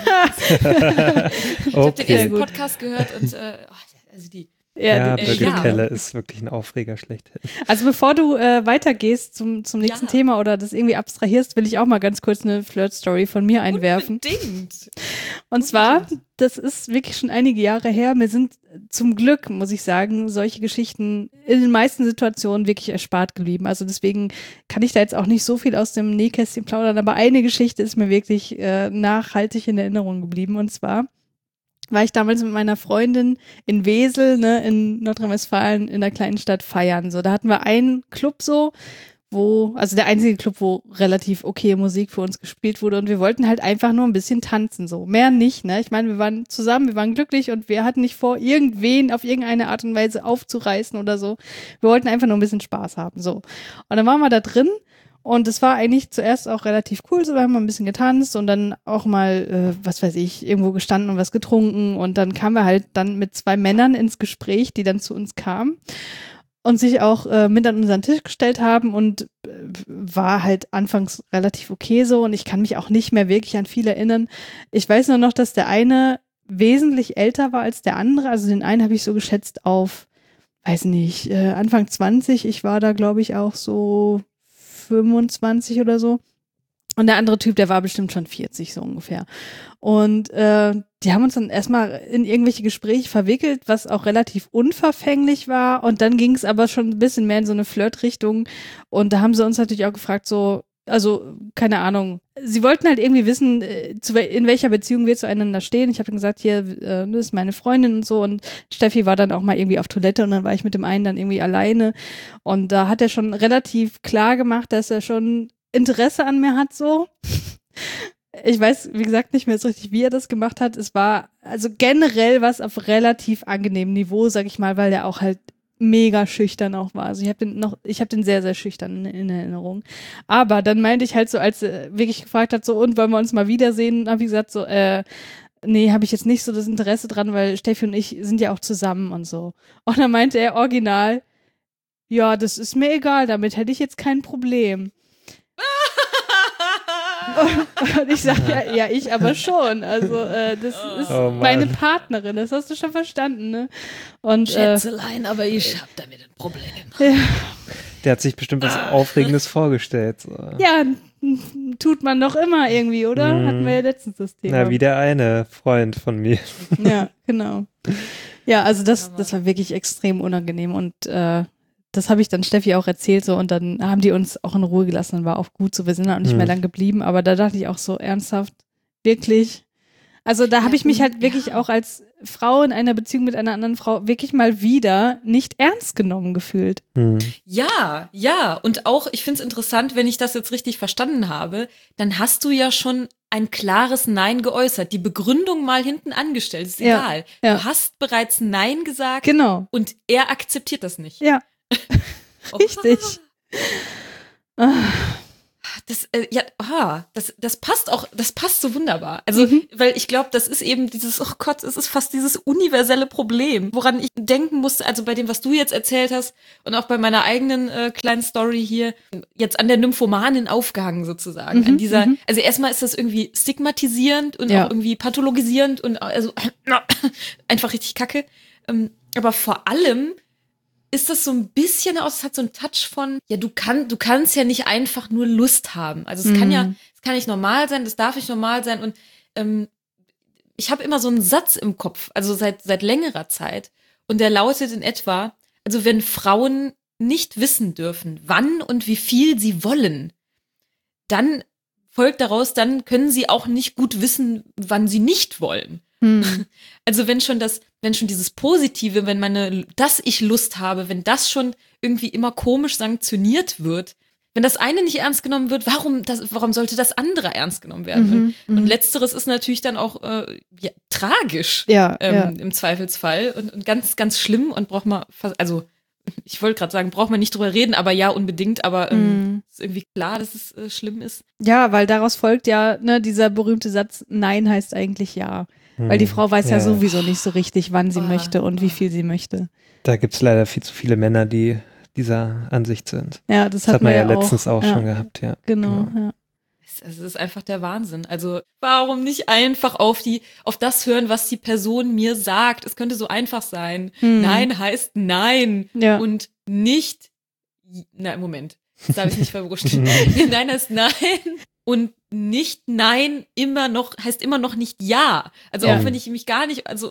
Ich habe den ersten Podcast gehört und also die Birgit Kelle ist wirklich ein Aufreger schlechthin. Also bevor du weitergehst zum nächsten Thema oder das irgendwie abstrahierst, will ich auch mal ganz kurz eine Flirt-Story von mir einwerfen. Unbedingt. Und zwar, das ist wirklich schon einige Jahre her, mir sind zum Glück, muss ich sagen, solche Geschichten in den meisten Situationen wirklich erspart geblieben. Also deswegen kann ich da jetzt auch nicht so viel aus dem Nähkästchen plaudern, aber eine Geschichte ist mir wirklich nachhaltig in Erinnerung geblieben. Und zwar war ich damals mit meiner Freundin in Wesel, in Nordrhein-Westfalen, in der kleinen Stadt feiern. So, da hatten wir einen Club also der einzige Club, wo relativ okay Musik für uns gespielt wurde und wir wollten halt einfach nur ein bisschen tanzen, so. Mehr nicht, ne? Ich meine, wir waren zusammen, wir waren glücklich und wir hatten nicht vor, irgendwen auf irgendeine Art und Weise aufzureißen oder so. Wir wollten einfach nur ein bisschen Spaß haben, so. Und dann waren wir da drin. Und es war eigentlich zuerst auch relativ cool, so wir haben mal ein bisschen getanzt und dann auch mal, was weiß ich, irgendwo gestanden und was getrunken und dann kamen wir halt dann mit 2 Männern ins Gespräch, die dann zu uns kamen und sich auch mit an unseren Tisch gestellt haben und war halt anfangs relativ okay so und ich kann mich auch nicht mehr wirklich an viel erinnern. Ich weiß nur noch, dass der eine wesentlich älter war als der andere, also den einen habe ich so geschätzt auf, weiß nicht, Anfang 20, ich war da glaube ich auch so 25 oder so. Und der andere Typ, der war bestimmt schon 40 so ungefähr. Und die haben uns dann erstmal in irgendwelche Gespräche verwickelt, was auch relativ unverfänglich war. Und dann ging es aber schon ein bisschen mehr in so eine Flirtrichtung. Und da haben sie uns natürlich auch gefragt, so, also keine Ahnung. Sie wollten halt irgendwie wissen, in welcher Beziehung wir zueinander stehen. Ich habe dann gesagt, hier, das ist meine Freundin und so. Und Steffi war dann auch mal irgendwie auf Toilette und dann war ich mit dem einen dann irgendwie alleine. Und da hat er schon relativ klar gemacht, dass er schon Interesse an mir hat, so. Ich weiß, wie gesagt, nicht mehr so richtig, wie er das gemacht hat. Es war also generell was auf relativ angenehmem Niveau, sag ich mal, weil der auch halt mega schüchtern auch war. Also ich habe den sehr, sehr schüchtern in Erinnerung. Aber dann meinte ich halt so, als er wirklich gefragt hat, so, und wollen wir uns mal wiedersehen, habe ich gesagt so, nee, habe ich jetzt nicht so das Interesse dran, weil Steffi und ich sind ja auch zusammen und so. Und dann meinte er original, ja, das ist mir egal, damit hätte ich jetzt kein Problem. Und ich sage, ja, ich aber schon. Also, das ist meine Partnerin, das hast du schon verstanden, ne? Und, Schätzelein, aber ich hab damit ein Problem. Ja. Der hat sich bestimmt was Aufregendes vorgestellt. So. Ja, tut man doch immer irgendwie, oder? Hatten wir ja letztens das Thema. Na, wie der eine Freund von mir. Ja, genau. Ja, also das war wirklich extrem unangenehm und das habe ich dann Steffi auch erzählt so und dann haben die uns auch in Ruhe gelassen und war auch gut so, wir sind da auch nicht mehr lang geblieben, aber da dachte ich auch so ernsthaft, wirklich, Also da habe ich mich halt wirklich auch als Frau in einer Beziehung mit einer anderen Frau wirklich mal wieder nicht ernst genommen gefühlt. Ja. Und auch, ich finde es interessant, wenn ich das jetzt richtig verstanden habe, dann hast du ja schon ein klares Nein geäußert. Die Begründung mal hinten angestellt, ist egal. Ja. Du hast bereits Nein gesagt. Genau. Und er akzeptiert das nicht. Ja. Richtig. Das passt auch, das passt so wunderbar. Also, weil ich glaube, das ist eben dieses, oh Gott, es ist fast dieses universelle Problem, woran ich denken musste, also bei dem, was du jetzt erzählt hast und auch bei meiner eigenen kleinen Story hier, jetzt an der Nymphomanin aufgehangen sozusagen. An dieser, also erstmal ist das irgendwie stigmatisierend und auch irgendwie pathologisierend und also einfach richtig kacke. Aber vor allem ist das so ein bisschen es hat so einen Touch von, ja, du kannst ja nicht einfach nur Lust haben. Also es kann nicht normal sein, das darf nicht normal sein. Und ich habe immer so einen Satz im Kopf, also seit längerer Zeit. Und der lautet in etwa, also wenn Frauen nicht wissen dürfen, wann und wie viel sie wollen, dann folgt daraus, dann können sie auch nicht gut wissen, wann sie nicht wollen. Also wenn schon dieses Positive, dass ich Lust habe, wenn das schon irgendwie immer komisch sanktioniert wird, wenn das eine nicht ernst genommen wird, warum sollte das andere ernst genommen werden? Und Letzteres ist natürlich dann auch tragisch im Zweifelsfall und ganz, ganz schlimm und braucht man, also ich wollte gerade sagen, braucht man nicht drüber reden, aber ja, unbedingt, aber ist irgendwie klar, dass es schlimm ist. Ja, weil daraus folgt ja dieser berühmte Satz, Nein heißt eigentlich Ja. Weil die Frau weiß ja sowieso nicht so richtig, wann sie möchte und wie viel sie möchte. Da gibt es leider viel zu viele Männer, die dieser Ansicht sind. Ja, das hat man ja auch letztens auch schon gehabt, ja. Genau, ja. Es ist einfach der Wahnsinn. Also warum nicht einfach auf das hören, was die Person mir sagt? Es könnte so einfach sein. Nein heißt Nein und nicht, Moment, das habe ich nicht verwurscht. Nein heißt Nein und nicht Nein heißt immer noch nicht Ja. Also auch wenn ich mich gar nicht, also.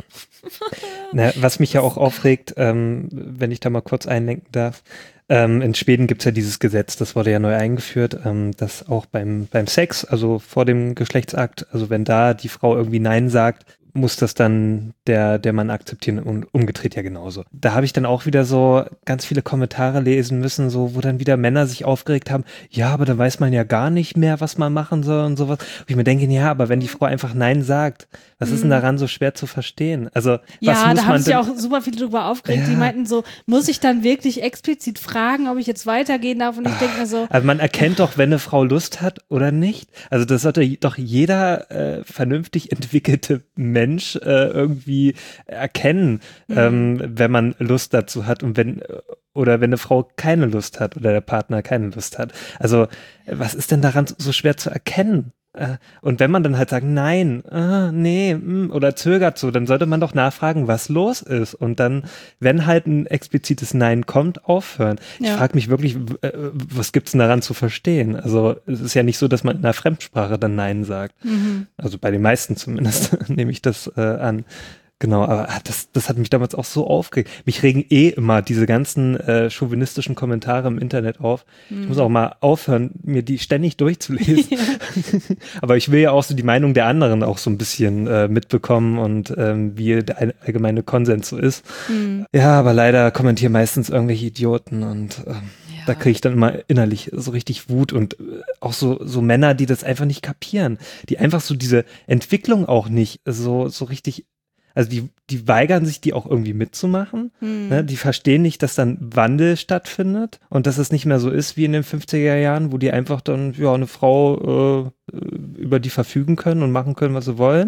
Was mich ja auch aufregt, wenn ich da mal kurz einlenken darf, in Schweden gibt es ja dieses Gesetz, das wurde ja neu eingeführt, dass auch beim Sex, also vor dem Geschlechtsakt, also wenn da die Frau irgendwie Nein sagt, muss das dann der Mann akzeptieren und umgedreht ja genauso. Da habe ich dann auch wieder so ganz viele Kommentare lesen müssen, so wo dann wieder Männer sich aufgeregt haben, ja, aber da weiß man ja gar nicht mehr, was man machen soll und sowas. Und ich mir denke, ja, aber wenn die Frau einfach Nein sagt, was ist denn daran so schwer zu verstehen? Also ja, da haben sich auch super viele drüber aufgeregt, die meinten so, muss ich dann wirklich explizit fragen, ob ich jetzt weitergehen darf? Und ich denke mir so. Also man erkennt doch, wenn eine Frau Lust hat oder nicht. Also das sollte doch jeder vernünftig entwickelte Mensch irgendwie erkennen, wenn man Lust dazu hat und wenn eine Frau keine Lust hat oder der Partner keine Lust hat. Also was ist denn daran so schwer zu erkennen? Und wenn man dann halt sagt, nein, nee, oder zögert so, dann sollte man doch nachfragen, was los ist. Und dann, wenn halt ein explizites Nein kommt, aufhören. Ja. Ich frage mich wirklich, was gibt's denn daran zu verstehen? Also es ist ja nicht so, dass man in einer Fremdsprache dann Nein sagt. Also bei den meisten zumindest nehme ich das an. Genau, aber das hat mich damals auch so aufgeregt. Mich regen immer diese ganzen chauvinistischen Kommentare im Internet auf. Ich muss auch mal aufhören, mir die ständig durchzulesen. Aber ich will ja auch so die Meinung der anderen auch so ein bisschen mitbekommen und wie der allgemeine Konsens so ist. Ja, aber leider kommentieren meistens irgendwelche Idioten und da kriege ich dann immer innerlich so richtig Wut und auch so Männer, die das einfach nicht kapieren, die einfach so diese Entwicklung auch nicht so richtig. Also die weigern sich, die auch irgendwie mitzumachen. Ne? Die verstehen nicht, dass dann Wandel stattfindet und dass es nicht mehr so ist wie in den 50er Jahren, wo die einfach dann eine Frau über die verfügen können und machen können, was sie wollen.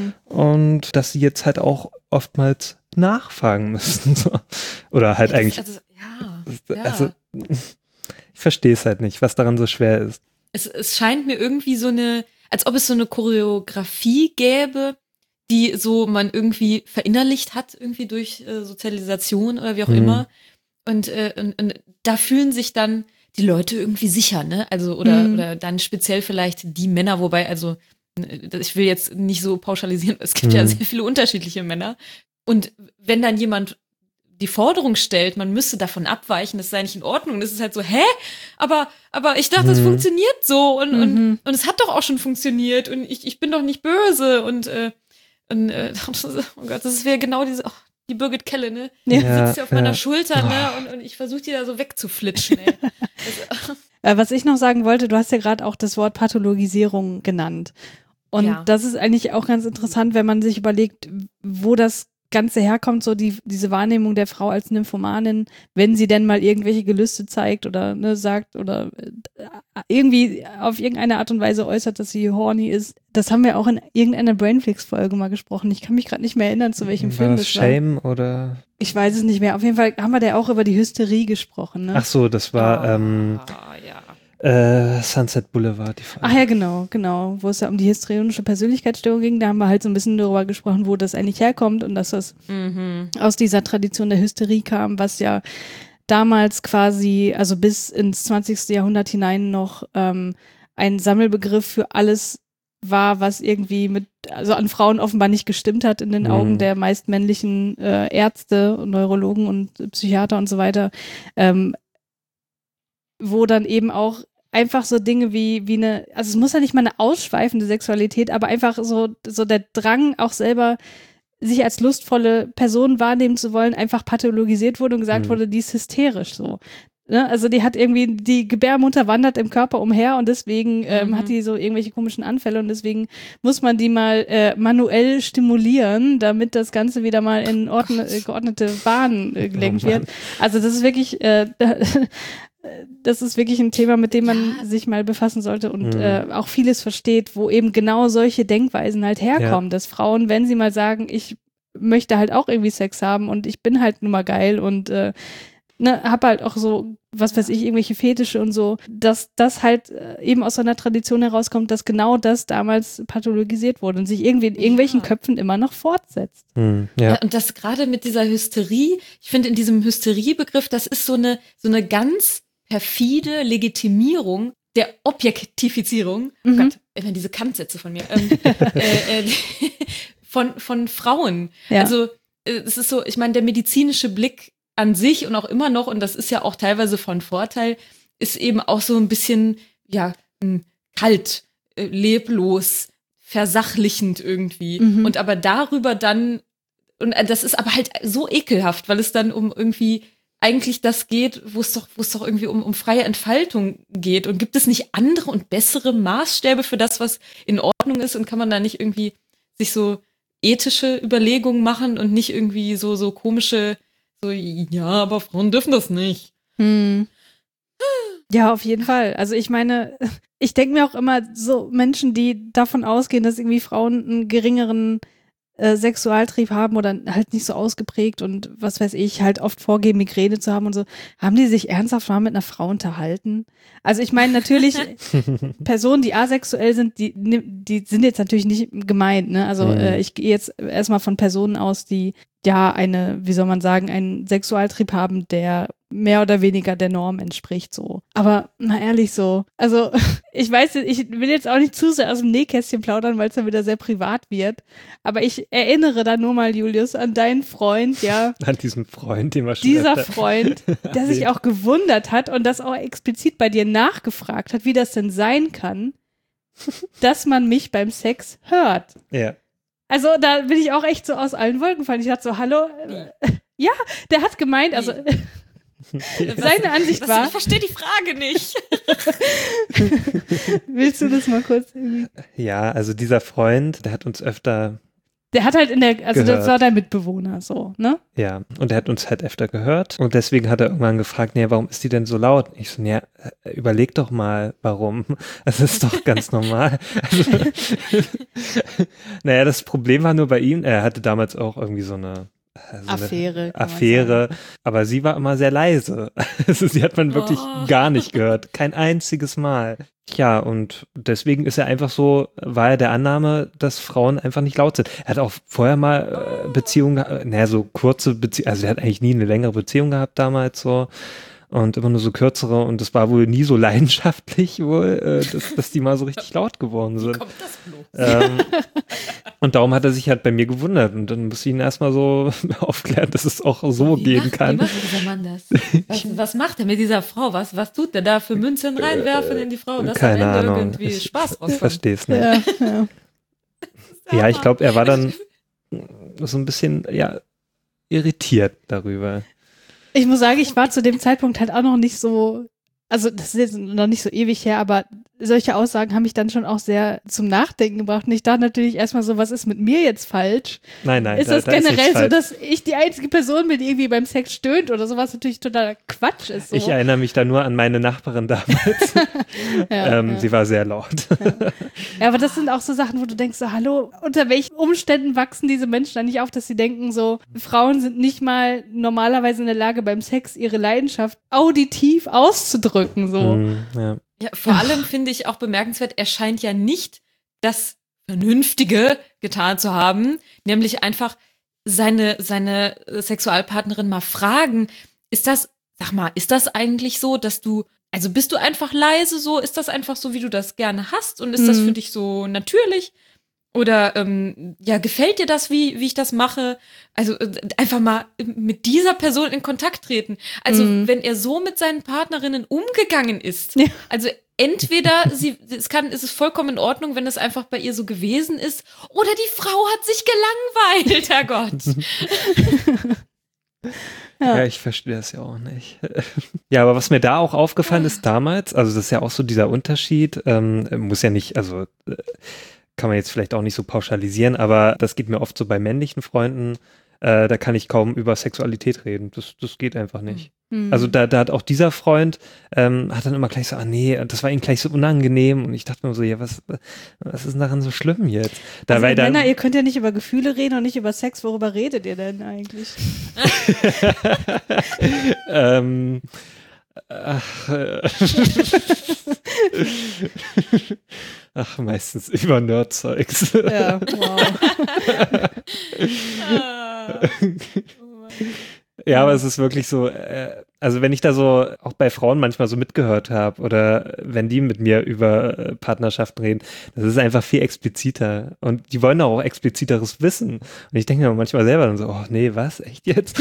Und dass sie jetzt halt auch oftmals nachfragen müssen. So. Oder halt eigentlich. Also ich verstehe es halt nicht, was daran so schwer ist. Es scheint mir irgendwie als ob es so eine Choreografie gäbe, die so man irgendwie verinnerlicht hat, irgendwie durch Sozialisation oder wie auch immer. Und da fühlen sich dann die Leute irgendwie sicher, ne? Also, oder dann speziell vielleicht die Männer, wobei, also, ich will jetzt nicht so pauschalisieren, es gibt ja sehr viele unterschiedliche Männer. Und wenn dann jemand die Forderung stellt, man müsste davon abweichen, das sei nicht in Ordnung, das ist halt so, aber ich dachte, das funktioniert so und es hat doch auch schon funktioniert und ich bin doch nicht böse und Und oh Gott, das wäre genau die Birgit Kelle, ne? Die sitzt ja auf meiner Schulter, ne? Und ich versuche die da so wegzuflitschen, ey. Was ich noch sagen wollte, du hast ja gerade auch das Wort Pathologisierung genannt. Und das ist eigentlich auch ganz interessant, wenn man sich überlegt, wo das Ganze herkommt, so diese Wahrnehmung der Frau als Nymphomanin, wenn sie denn mal irgendwelche Gelüste zeigt oder sagt oder irgendwie auf irgendeine Art und Weise äußert, dass sie horny ist. Das haben wir auch in irgendeiner Brainflix-Folge mal gesprochen. Ich kann mich gerade nicht mehr erinnern, zu welchem Film das war. Shame oder? Ich weiß es nicht mehr. Auf jeden Fall haben wir da auch über die Hysterie gesprochen. Ne? Ach so, das war Sunset Boulevard. Die Folge. Ach ja, genau, wo es ja um die histrionische Persönlichkeitsstörung ging. Da haben wir halt so ein bisschen darüber gesprochen, wo das eigentlich herkommt und dass das aus dieser Tradition der Hysterie kam, was ja damals quasi, also bis ins 20. Jahrhundert hinein noch ein Sammelbegriff für alles war, was irgendwie also an Frauen offenbar nicht gestimmt hat in den Augen der meist männlichen Ärzte und Neurologen und Psychiater und so weiter, wo dann eben auch einfach so Dinge wie also es muss ja nicht mal eine ausschweifende Sexualität, aber einfach so der Drang auch selber sich als lustvolle Person wahrnehmen zu wollen, einfach pathologisiert wurde und gesagt wurde, die ist hysterisch so. Ne? Also die hat irgendwie, die Gebärmutter wandert im Körper umher und deswegen hat die so irgendwelche komischen Anfälle und deswegen muss man die mal manuell stimulieren, damit das Ganze wieder mal in geordnete Bahnen gelenkt wird. Also das ist wirklich das ist wirklich ein Thema, mit dem man sich mal befassen sollte und auch vieles versteht, wo eben genau solche Denkweisen halt herkommen, dass Frauen, wenn sie mal sagen, ich möchte halt auch irgendwie Sex haben und ich bin halt nun mal geil und hab halt auch so, was weiß ich, irgendwelche Fetische und so, dass das halt eben aus so einer Tradition herauskommt, dass genau das damals pathologisiert wurde und sich irgendwie in irgendwelchen Köpfen immer noch fortsetzt. Ja, und das gerade mit dieser Hysterie, ich finde in diesem Hysteriebegriff, das ist so eine ganz perfide Legitimierung der Objektifizierung, oh Gott, immer diese Kantsätze von mir, von Frauen. Ja. Also es ist so, ich meine, der medizinische Blick an sich und auch immer noch, und das ist ja auch teilweise von Vorteil, ist eben auch so ein bisschen, kalt, leblos, versachlichend irgendwie. Und aber darüber dann, und das ist aber halt so ekelhaft, weil es dann um irgendwie eigentlich das geht, wo es doch irgendwie um freie Entfaltung geht. Und gibt es nicht andere und bessere Maßstäbe für das, was in Ordnung ist? Und kann man da nicht irgendwie sich so ethische Überlegungen machen und nicht irgendwie so komische, so, ja, aber Frauen dürfen das nicht. Ja, auf jeden Fall. Also ich meine, ich denke mir auch immer so Menschen, die davon ausgehen, dass irgendwie Frauen einen geringeren Sexualtrieb haben oder halt nicht so ausgeprägt und was weiß ich, halt oft vorgeben, Migräne zu haben und so. Haben die sich ernsthaft mal mit einer Frau unterhalten? Also ich meine natürlich, Personen, die asexuell sind, die sind jetzt natürlich nicht gemeint, ne? Also ich gehe jetzt erstmal von Personen aus, die einen Sexualtrieb haben, der mehr oder weniger der Norm entspricht, so. Aber mal ehrlich so, also ich weiß, ich will jetzt auch nicht zu sehr aus dem Nähkästchen plaudern, weil es dann wieder sehr privat wird, aber ich erinnere da nur mal, Julius, an deinen Freund, ja. An diesen Freund, den wir schon Dieser Freund, der sich auch gewundert hat und das auch explizit bei dir nachgefragt hat, wie das denn sein kann, dass man mich beim Sex hört. Ja. Also da bin ich auch echt so aus allen Wolken gefallen. Ich dachte so, hallo? Ja, der hat gemeint, also seine Ansicht war... Ich verstehe die Frage nicht. Willst du das mal kurz irgendwie? Ja, also dieser Freund, der hat uns öfter... Der hat halt das war dein Mitbewohner, so, ne? Ja, und der hat uns halt öfter gehört und deswegen hat er irgendwann gefragt, nee, warum ist die denn so laut? Ich so, ja, überleg doch mal, warum. Das ist doch ganz normal. Also, naja, das Problem war nur bei ihm, er hatte damals auch irgendwie so eine Affäre, aber sie war immer sehr leise. Also sie hat man wirklich gar nicht gehört, kein einziges Mal. Ja, und deswegen ist er einfach so, war er der Annahme, dass Frauen einfach nicht laut sind. Er hat auch vorher mal Beziehungen, so kurze Beziehungen, also er hat eigentlich nie eine längere Beziehung gehabt damals so. Und immer nur so kürzere und das war wohl nie so leidenschaftlich wohl, dass die mal so richtig laut geworden sind. Wie kommt das bloß? Und darum hat er sich halt bei mir gewundert und dann muss ich ihn erstmal so aufklären, dass es auch so gehen kann. Wie macht dieser Mann das? Was macht er mit dieser Frau? Was tut er da für Münzen reinwerfen in die Frau, dass keine am Ende Ahnung. irgendwie Spaß rauskommt? Ich verstehe es nicht. Ja, ich glaube, er war dann so ein bisschen, irritiert darüber. Ich muss sagen, ich war zu dem Zeitpunkt halt auch noch nicht so, also das ist jetzt noch nicht so ewig her, aber solche Aussagen haben mich dann schon auch sehr zum Nachdenken gebracht. Und ich dachte natürlich erstmal so, was ist mit mir jetzt falsch? Nein. Ist das generell so, dass ich die einzige Person bin, die irgendwie beim Sex stöhnt oder so, was natürlich totaler Quatsch ist. So. Ich erinnere mich da nur an meine Nachbarin damals. Sie war sehr laut. Ja, aber das sind auch so Sachen, wo du denkst so, hallo, unter welchen Umständen wachsen diese Menschen da nicht auf, dass sie denken so, Frauen sind nicht mal normalerweise in der Lage, beim Sex ihre Leidenschaft auditiv auszudrücken, so. Ja, vor allem finde ich auch bemerkenswert, er scheint ja nicht das Vernünftige getan zu haben, nämlich einfach seine Sexualpartnerin mal fragen, ist das eigentlich so, dass du, also bist du einfach leise so, ist das einfach so, wie du das gerne hast und ist das für dich so natürlich? Oder gefällt dir das, wie ich das mache? Also einfach mal mit dieser Person in Kontakt treten. Also wenn er so mit seinen Partnerinnen umgegangen ist, also entweder ist es vollkommen in Ordnung, wenn es einfach bei ihr so gewesen ist, oder die Frau hat sich gelangweilt, Herrgott. Ja, ich verstehe das ja auch nicht. Ja, aber was mir da auch aufgefallen ist damals, also das ist ja auch so dieser Unterschied, muss ja nicht, also kann man jetzt vielleicht auch nicht so pauschalisieren, aber das geht mir oft so bei männlichen Freunden, da kann ich kaum über Sexualität reden. Das geht einfach nicht. Also da hat auch dieser Freund, hat dann immer gleich so, das war ihm gleich so unangenehm und ich dachte mir so, ja, was ist denn daran so schlimm jetzt? Also Männer, ihr könnt ja nicht über Gefühle reden und nicht über Sex, worüber redet ihr denn eigentlich? Meistens über Nerdzeugs. Ja, wow. Ja, aber es ist wirklich so, also wenn ich da so auch bei Frauen manchmal so mitgehört habe oder wenn die mit mir über Partnerschaften reden, das ist einfach viel expliziter und die wollen auch expliziteres wissen. Und ich denke mir manchmal selber dann so, oh nee, was, echt jetzt?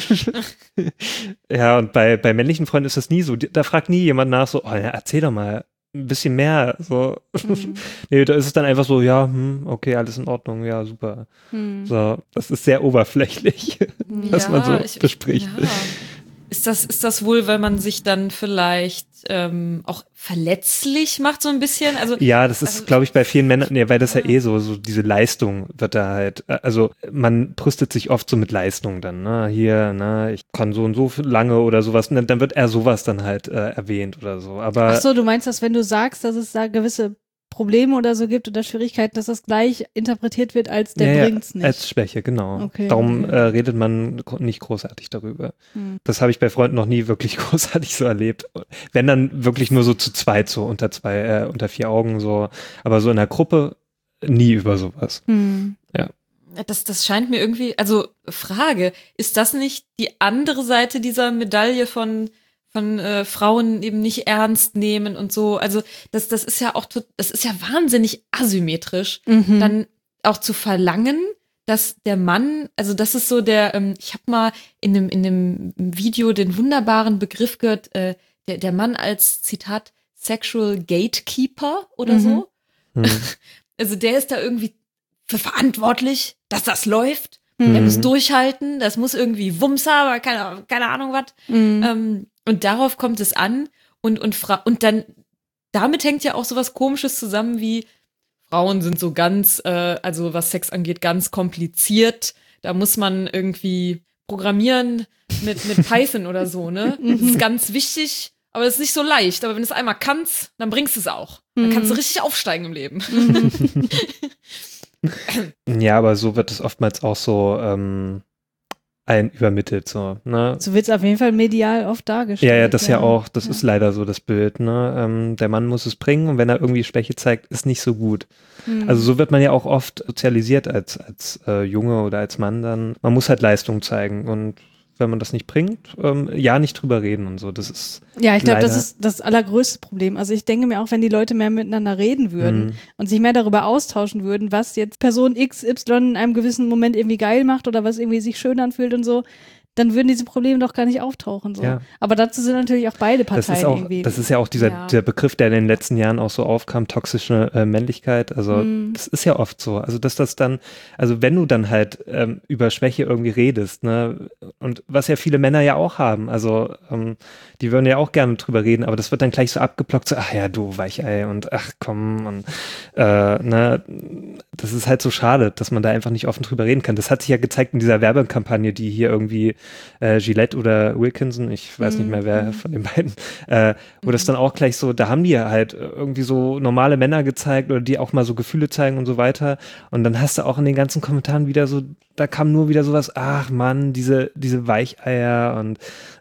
Ja, und bei männlichen Freunden ist das nie so. Da fragt nie jemand nach so, oh ja, erzähl doch mal ein bisschen mehr, so. Nee, da ist es dann einfach so, ja, okay, alles in Ordnung, ja, super. So, das ist sehr oberflächlich, was man so bespricht. Ja. Ist das wohl, weil man sich dann vielleicht auch verletzlich macht so ein bisschen? Also ja, das ist, glaube ich, bei vielen Männern, weil das ja so diese Leistung wird da halt, also man brüstet sich oft so mit Leistung dann, ne, hier, ne, ich kann so und so lange oder sowas, und dann wird eher sowas dann halt erwähnt oder so, aber. Ach so, du meinst, dass wenn du sagst, dass es da gewisse Probleme oder so gibt oder Schwierigkeiten, dass das gleich interpretiert wird als der bringt's nicht. Als Schwäche, genau. Okay, Darum redet man nicht großartig darüber. Das habe ich bei Freunden noch nie wirklich großartig so erlebt. Wenn dann wirklich nur so zu zweit, so unter 4 Augen so, aber so in der Gruppe nie über sowas. Ja. Das scheint mir irgendwie, also Frage, ist das nicht die andere Seite dieser Medaille von Frauen eben nicht ernst nehmen und so. Also das ist ja auch, das ist ja wahnsinnig asymmetrisch, dann auch zu verlangen, dass der Mann, also das ist so ich habe mal in einem Video den wunderbaren Begriff gehört, der Mann als, Zitat, Sexual Gatekeeper oder so. Also der ist da irgendwie für verantwortlich, dass das läuft. Der muss durchhalten, das muss irgendwie Wumms haben, aber keine Ahnung was. Und darauf kommt es an und dann damit hängt ja auch sowas Komisches zusammen wie Frauen sind so ganz, also was Sex angeht, ganz kompliziert. Da muss man irgendwie programmieren mit Python oder so, ne? Das ist ganz wichtig, aber es ist nicht so leicht. Aber wenn du es einmal kannst, dann bringst du es auch. Dann kannst du richtig aufsteigen im Leben. Ja, aber so wird es oftmals auch so allen übermittelt, so, ne? So wird es auf jeden Fall medial oft dargestellt. Ja, das ja auch, das ist leider so das Bild, ne? Der Mann muss es bringen und wenn er irgendwie Schwäche zeigt, ist nicht so gut. Also so wird man ja auch oft sozialisiert als Junge oder als Mann dann. Man muss halt Leistung zeigen und wenn man das nicht bringt, nicht drüber reden und so. Das ist ja, ich glaube, das ist das allergrößte Problem. Also ich denke mir auch, wenn die Leute mehr miteinander reden würden und sich mehr darüber austauschen würden, was jetzt Person XY in einem gewissen Moment irgendwie geil macht oder was irgendwie sich schön anfühlt und so, dann würden diese Probleme doch gar nicht auftauchen. So. Ja. Aber dazu sind natürlich auch beide Parteien irgendwie. Das ist ja auch dieser Begriff, der in den letzten Jahren auch so aufkam, toxische Männlichkeit. Also das ist ja oft so. Also dass das dann, also wenn du dann halt über Schwäche irgendwie redest, ne, und was ja viele Männer ja auch haben, also die würden ja auch gerne drüber reden, aber das wird dann gleich so abgeblockt, so, ach ja, du Weichei und ach komm und ne, das ist halt so schade, dass man da einfach nicht offen drüber reden kann. Das hat sich ja gezeigt in dieser Werbekampagne, die hier irgendwie Gillette oder Wilkinson, ich weiß nicht mehr wer von den beiden, wo das dann auch gleich so, da haben die halt irgendwie so normale Männer gezeigt oder die auch mal so Gefühle zeigen und so weiter und dann hast du auch in den ganzen Kommentaren wieder so, da kam nur wieder sowas, ach Mann, diese Weicheier und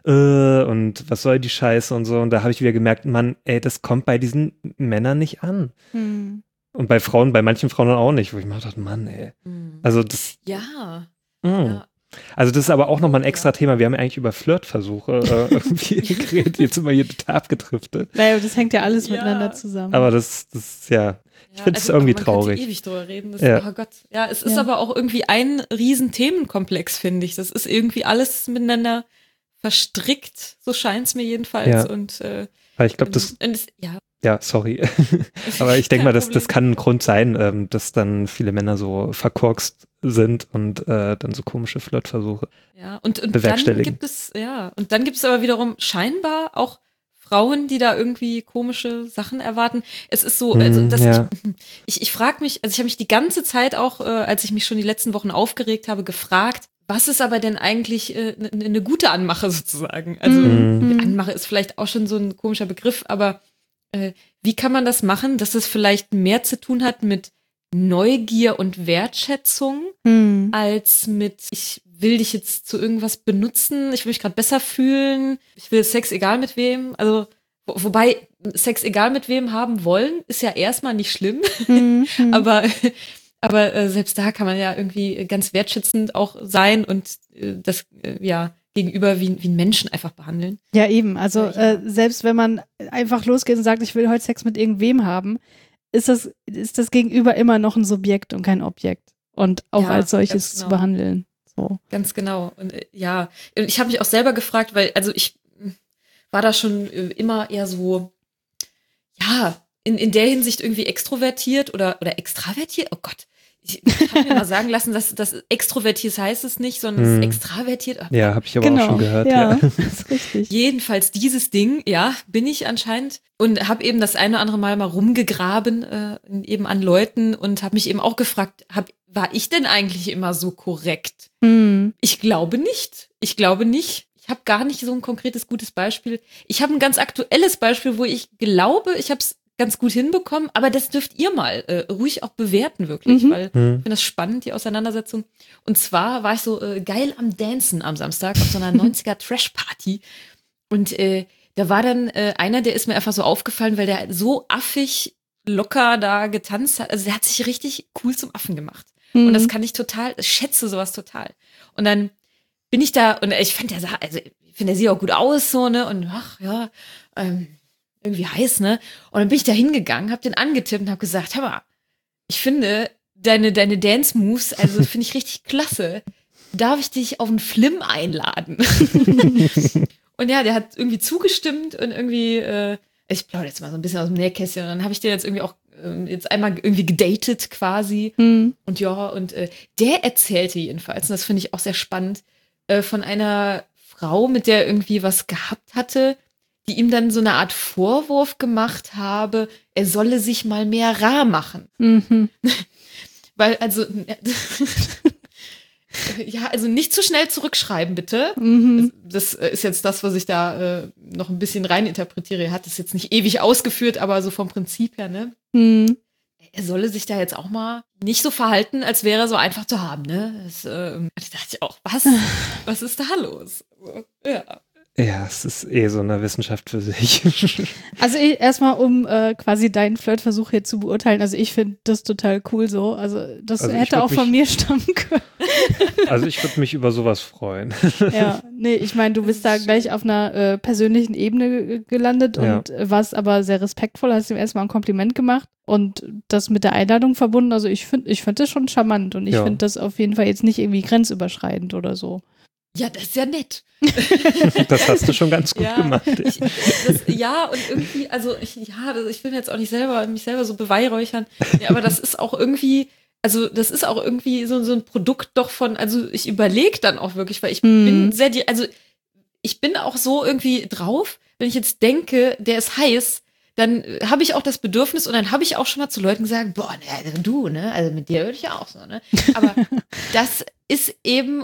was soll die Scheiße und so und da habe ich wieder gemerkt, Mann, ey, das kommt bei diesen Männern nicht an. Und bei Frauen, bei manchen Frauen auch nicht, wo ich mir dachte, Mann, ey. Also das. Ja. Also das ist aber auch nochmal ein extra Thema. Wir haben ja eigentlich über Flirtversuche irgendwie geredet, jetzt immer hier total abgedriftet. Naja, das hängt ja alles miteinander zusammen. Aber das ja. Ich finde es irgendwie traurig. Man könnte ewig drüber reden. Oh Gott. Ja, es ist aber auch irgendwie ein riesen Themenkomplex, finde ich. Das ist irgendwie alles miteinander verstrickt, so scheint es mir jedenfalls. Ja. Und weil ich glaube, ja, sorry. Aber ich denke mal, das kann ein Grund sein, dass dann viele Männer so verkorkst sind und dann so komische Flirtversuche bewerkstelligen. Dann gibt es aber wiederum scheinbar auch Frauen, die da irgendwie komische Sachen erwarten. Es ist so, ich frage mich, also ich habe mich die ganze Zeit auch, als ich mich schon die letzten Wochen aufgeregt habe, gefragt, was ist aber denn eigentlich eine gute Anmache sozusagen? Also Anmache ist vielleicht auch schon so ein komischer Begriff, aber wie kann man das machen, dass es vielleicht mehr zu tun hat mit Neugier und Wertschätzung als mit, ich will dich jetzt zu irgendwas benutzen, ich will mich gerade besser fühlen, ich will Sex egal mit wem. Also, wobei Sex egal mit wem haben wollen, ist ja erstmal nicht schlimm. Aber selbst da kann man ja irgendwie ganz wertschätzend auch sein und das gegenüber wie einen Menschen einfach behandeln. Ja, eben. Also selbst wenn man einfach losgeht und sagt, ich will heute Sex mit irgendwem haben, ist das Gegenüber immer noch ein Subjekt und kein Objekt. Und auch als solches zu behandeln. So. Ganz genau. Und ich habe mich auch selber gefragt, weil, also ich war da schon immer eher so, in der Hinsicht irgendwie extrovertiert oder extravertiert. Oh Gott. Ich habe mir mal sagen lassen, dass das extrovertiert heißt es nicht, sondern es ist extravertiert. Ja, habe ich aber auch schon gehört. Ja, das ist richtig. Jedenfalls dieses Ding, bin ich anscheinend und habe eben das eine oder andere Mal habe eben an Leuten und habe mich eben auch gefragt, war ich denn eigentlich immer so korrekt? Ich glaube nicht. Ich habe gar nicht so ein konkretes, gutes Beispiel. Ich habe ein ganz aktuelles Beispiel, wo ich glaube, ich habe es ganz gut hinbekommen, aber das dürft ihr mal ruhig auch bewerten, wirklich, weil ich finde das spannend, die Auseinandersetzung. Und zwar war ich so geil am Dancen am Samstag auf so einer 90er-Trash-Party und da war dann einer, der ist mir einfach so aufgefallen, weil der so affig locker da getanzt hat, also der hat sich richtig cool zum Affen gemacht. Und das kann ich schätze sowas total. Und dann bin ich da und ich finde, der sieht auch gut aus, so, ne, und irgendwie heiß, ne? Und dann bin ich da hingegangen, hab den angetippt und hab gesagt, hör mal, ich finde deine Dance-Moves, also finde ich richtig klasse. Darf ich dich auf einen Flim einladen? Und ja, der hat irgendwie zugestimmt und irgendwie, ich plaudere jetzt mal so ein bisschen aus dem Nähkästchen und dann habe ich den jetzt irgendwie auch jetzt einmal irgendwie gedatet quasi. Und der erzählte jedenfalls, und das finde ich auch sehr spannend, von einer Frau, mit der er irgendwie was gehabt hatte, die ihm dann so eine Art Vorwurf gemacht habe, er solle sich mal mehr rar machen. Weil, also, also nicht zu schnell zurückschreiben, bitte. Das ist jetzt das, was ich da noch ein bisschen reininterpretiere. Er hat das jetzt nicht ewig ausgeführt, aber so vom Prinzip her, ne? Er solle sich da jetzt auch mal nicht so verhalten, als wäre er so einfach zu haben, ne? Da dachte ich auch, was ist da los? Ja. Ja, es ist so eine Wissenschaft für sich. Also erstmal, um quasi deinen Flirtversuch hier zu beurteilen, also ich finde das total cool so. Also das hätte auch von mir stammen können. Also ich würde mich über sowas freuen. Ja, nee, ich meine, du bist da gleich auf einer persönlichen Ebene gelandet und warst aber sehr respektvoll, hast ihm erstmal ein Kompliment gemacht und das mit der Einladung verbunden. Also ich find das schon charmant und ich finde das auf jeden Fall jetzt nicht irgendwie grenzüberschreitend oder so. Ja, das ist ja nett. Das hast du schon ganz gut gemacht. Und irgendwie, ich will jetzt auch nicht mich selber so beweihräuchern, aber das ist auch irgendwie, so ein Produkt doch von, also ich überlege dann auch wirklich, weil ich bin ich bin auch so irgendwie drauf, wenn ich jetzt denke, der ist heiß, dann habe ich auch das Bedürfnis und dann habe ich auch schon mal zu Leuten gesagt, boah, ne, du, ne, also mit dir würde ich ja auch so, ne, aber das ist eben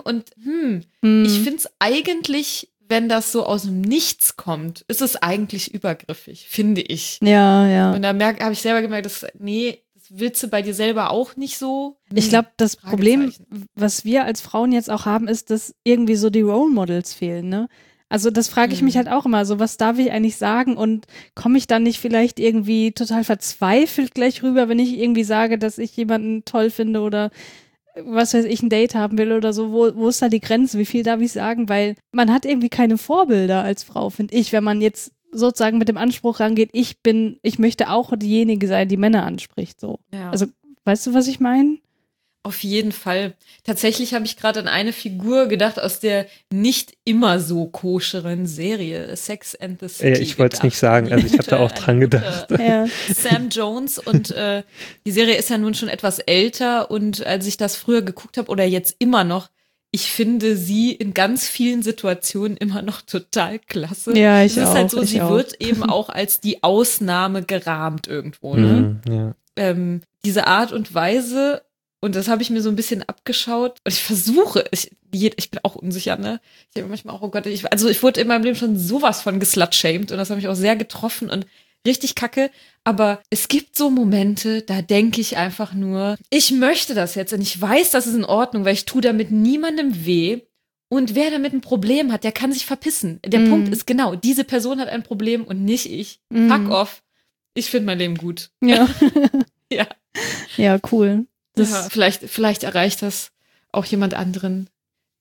ich finde es eigentlich, wenn das so aus dem Nichts kommt, ist es eigentlich übergriffig, finde ich. Ja. Und da habe ich selber gemerkt, das willst du bei dir selber auch nicht so. Ich glaube, das Problem, was wir als Frauen jetzt auch haben, ist, dass irgendwie so die Role Models fehlen, ne? Also das frage ich mich halt auch immer, so was darf ich eigentlich sagen und komme ich dann nicht vielleicht irgendwie total verzweifelt gleich rüber, wenn ich irgendwie sage, dass ich jemanden toll finde oder was weiß ich, ein Date haben will oder so, wo ist da die Grenze, wie viel darf ich sagen, weil man hat irgendwie keine Vorbilder als Frau, finde ich, wenn man jetzt sozusagen mit dem Anspruch rangeht, ich möchte auch diejenige sein, die Männer anspricht, so. Ja. Also, weißt du, was ich meine? Auf jeden Fall. Tatsächlich habe ich gerade an eine Figur gedacht aus der nicht immer so koscheren Serie Sex and the City. Ich wollte es nicht sagen, also ich habe da auch dran gedacht. Sam Jones und die Serie ist ja nun schon etwas älter und als ich das früher geguckt habe oder jetzt immer noch, ich finde sie in ganz vielen Situationen immer noch total klasse. Ja, ich auch. Es ist halt so, sie wird eben auch als die Ausnahme gerahmt irgendwo. Ne? Diese Art und Weise. Und das habe ich mir so ein bisschen abgeschaut. Und ich versuche, ich bin auch unsicher, ne? Ich denke manchmal auch, oh Gott, ich wurde in meinem Leben schon sowas von geslutshamed und das hat mich auch sehr getroffen und richtig kacke. Aber es gibt so Momente, da denke ich einfach nur, ich möchte das jetzt und ich weiß, das ist in Ordnung, weil ich tue damit niemandem weh. Und wer damit ein Problem hat, der kann sich verpissen. Der Punkt ist genau, diese Person hat ein Problem und nicht ich. Fuck off. Ich finde mein Leben gut. Ja. Ja. Ja, cool. Vielleicht erreicht das auch jemand anderen,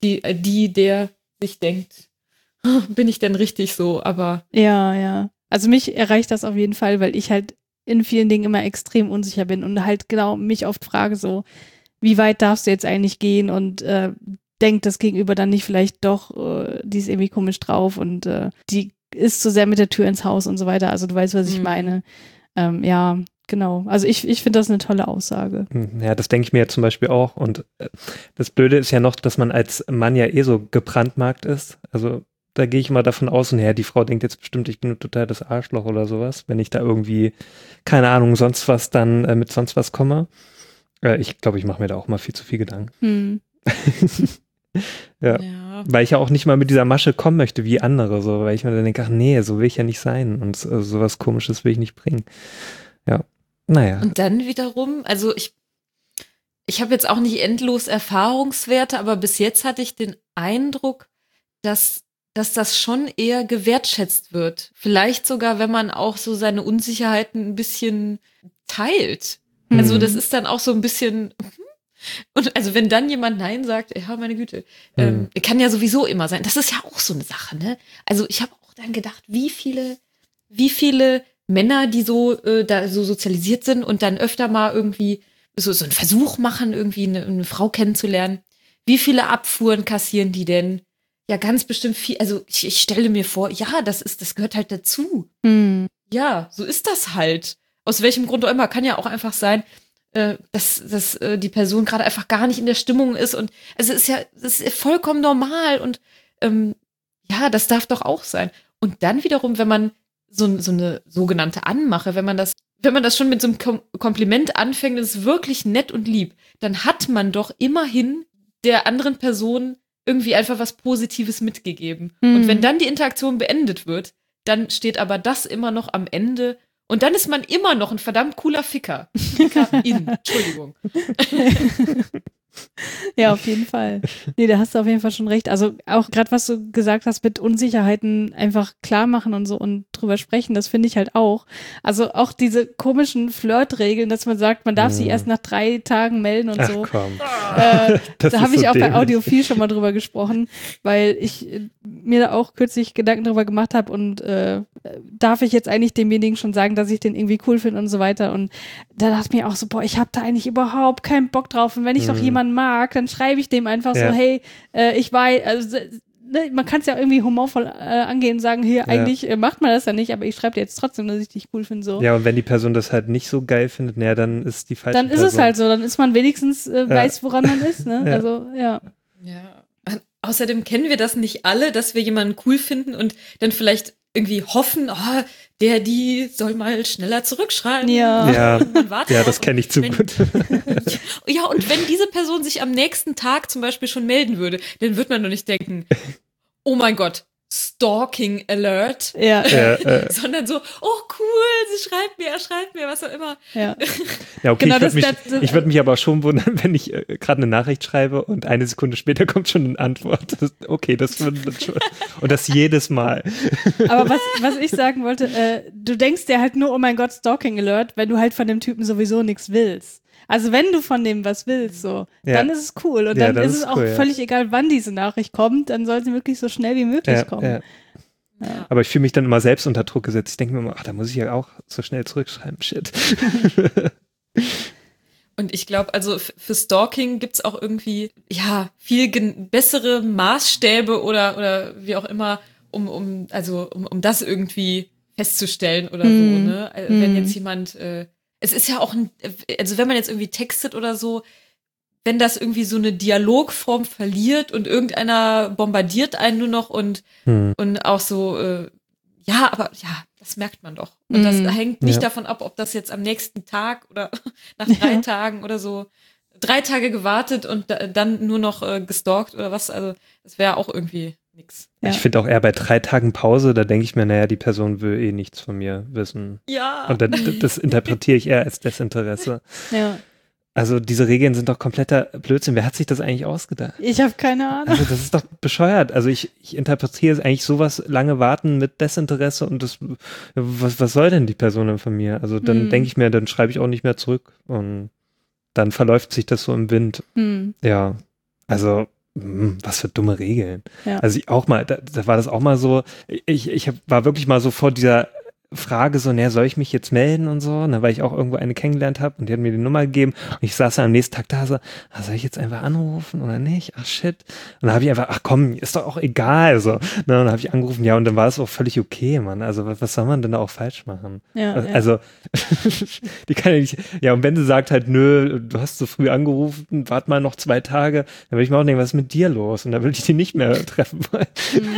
der sich denkt, bin ich denn richtig so, aber. Ja. Also mich erreicht das auf jeden Fall, weil ich halt in vielen Dingen immer extrem unsicher bin und halt genau mich oft frage so, wie weit darfst du jetzt eigentlich gehen und denkt das Gegenüber dann nicht vielleicht doch, die ist irgendwie komisch drauf und die ist so sehr mit der Tür ins Haus und so weiter. Also du weißt, was ich meine. Ja, genau. Also ich finde das eine tolle Aussage. Ja, das denke ich mir jetzt zum Beispiel auch. Und das Blöde ist ja noch, dass man als Mann ja so gebrandmarkt ist. Also da gehe ich immer davon aus, und ja, die Frau denkt jetzt bestimmt, ich bin total das Arschloch oder sowas, wenn ich da irgendwie, keine Ahnung, sonst was dann mit sonst was komme. Ich glaube, ich mache mir da auch mal viel zu viel Gedanken. Ja. Weil ich ja auch nicht mal mit dieser Masche kommen möchte wie andere, so, weil ich mir dann denke, ach nee, so will ich ja nicht sein und sowas Komisches will ich nicht bringen. Ja, naja. Und dann wiederum, also ich habe jetzt auch nicht endlos Erfahrungswerte, aber bis jetzt hatte ich den Eindruck, dass das schon eher gewertschätzt wird. Vielleicht sogar, wenn man auch so seine Unsicherheiten ein bisschen teilt. Also das ist dann auch so ein bisschen... Und also wenn dann jemand Nein sagt, ja, meine Güte, kann ja sowieso immer sein. Das ist ja auch so eine Sache, ne? Also ich habe auch dann gedacht, wie viele Männer, die so da so sozialisiert sind und dann öfter mal irgendwie so einen Versuch machen, irgendwie eine Frau kennenzulernen, wie viele Abfuhren kassieren die denn? Ja, ganz bestimmt viel. Also ich stelle mir vor, ja, das gehört halt dazu. Ja, so ist das halt. Aus welchem Grund auch immer. Kann ja auch einfach sein, dass die Person gerade einfach gar nicht in der Stimmung ist und also das ist vollkommen normal und ja, das darf doch auch sein. Und dann wiederum, wenn man so eine sogenannte Anmache, wenn man das schon mit so einem Kompliment anfängt, das ist wirklich nett und lieb, dann hat man doch immerhin der anderen Person irgendwie einfach was Positives mitgegeben. Und wenn dann die Interaktion beendet wird, dann steht aber das immer noch am Ende. Und dann ist man immer noch ein verdammt cooler Ficker. Entschuldigung. Ja, auf jeden Fall. Nee, da hast du auf jeden Fall schon recht. Also auch gerade, was du gesagt hast, mit Unsicherheiten einfach klar machen und so und drüber sprechen, das finde ich halt auch. Also auch diese komischen Flirtregeln, dass man sagt, man darf sich erst nach 3 Tagen melden und so. Komm. Da habe ich auch bei Audiophil schon mal drüber gesprochen, weil ich mir da auch kürzlich Gedanken drüber gemacht habe und darf ich jetzt eigentlich demjenigen schon sagen, dass ich den irgendwie cool finde und so weiter. Und da dachte ich mir auch so, boah, ich habe da eigentlich überhaupt keinen Bock drauf. Und wenn ich doch jemanden mag, dann schreibe ich dem einfach so, hey, ich weiß, also ne, man kann es ja irgendwie humorvoll angehen und sagen, hier, eigentlich macht man das ja nicht, aber ich schreibe dir jetzt trotzdem, dass ich dich cool finde. So. Ja, und wenn die Person das halt nicht so geil findet, naja, dann ist die falsche Person. Dann ist es halt so, dann ist man wenigstens weiß, woran man ist. Ne? Ja. Also, ja. Außerdem kennen wir das nicht alle, dass wir jemanden cool finden und dann vielleicht irgendwie hoffen, die soll mal schneller zurückschreiben. Ja, ja, das kenne ich zu gut. Ja, und wenn diese Person sich am nächsten Tag zum Beispiel schon melden würde, dann wird man doch nicht denken, oh mein Gott, Stalking Alert. Sondern so, oh cool, sie schreibt mir, er schreibt mir, was auch immer. Ja, okay, genau, ich würde mich aber schon wundern, wenn ich gerade eine Nachricht schreibe und eine Sekunde später kommt schon eine Antwort. Das wird schon. Und das jedes Mal. Aber was ich sagen wollte, du denkst dir halt nur, oh mein Gott, Stalking Alert, wenn du halt von dem Typen sowieso nichts willst. Also wenn du von dem was willst, dann ist es cool. Und dann ist es auch völlig egal, wann diese Nachricht kommt, dann soll sie wirklich so schnell wie möglich kommen. Ja. Aber ich fühle mich dann immer selbst unter Druck gesetzt. Ich denke mir immer, da muss ich ja auch so schnell zurückschreiben. Shit. Und ich glaube, also für Stalking gibt's auch irgendwie, viel bessere Maßstäbe oder wie auch immer, um das irgendwie festzustellen oder so, ne? Wenn jetzt jemand, es ist ja auch also wenn man jetzt irgendwie textet oder so, wenn das irgendwie so eine Dialogform verliert und irgendeiner bombardiert einen nur noch und auch so, das merkt man doch. Und das hängt nicht davon ab, ob das jetzt am nächsten Tag oder nach 3 Tagen oder so, 3 Tage gewartet und dann nur noch gestalkt oder was, also das wäre auch irgendwie nix. Ja. Ich finde auch eher bei 3 Tagen Pause, da denke ich mir, naja, die Person will eh nichts von mir wissen. Ja. Und das interpretiere ich eher als Desinteresse. Ja. Also diese Regeln sind doch kompletter Blödsinn. Wer hat sich das eigentlich ausgedacht? Ich habe keine Ahnung. Also das ist doch bescheuert. Also ich interpretiere eigentlich sowas, lange warten mit Desinteresse und was soll denn die Person denn von mir? Also dann denke ich mir, dann schreibe ich auch nicht mehr zurück und dann verläuft sich das so im Wind. Ja, also was für dumme Regeln. Ja. Also ich auch mal, da war das auch mal so, ich war wirklich mal so vor dieser Frage so, soll ich mich jetzt melden und so, weil ich auch irgendwo eine kennengelernt habe und die hat mir die Nummer gegeben und ich saß dann am nächsten Tag da so, soll ich jetzt einfach anrufen oder nicht? Ach shit. Und dann habe ich einfach, ach komm, ist doch auch egal, so. Und dann habe ich angerufen, und dann war es auch völlig okay, Mann. Also was soll man denn da auch falsch machen? Ja, also, die kann ja nicht, und wenn sie sagt halt, nö, du hast so früh angerufen, warte mal noch 2 Tage, dann würde ich mir auch denken, was ist mit dir los? Und dann würde ich die nicht mehr treffen wollen.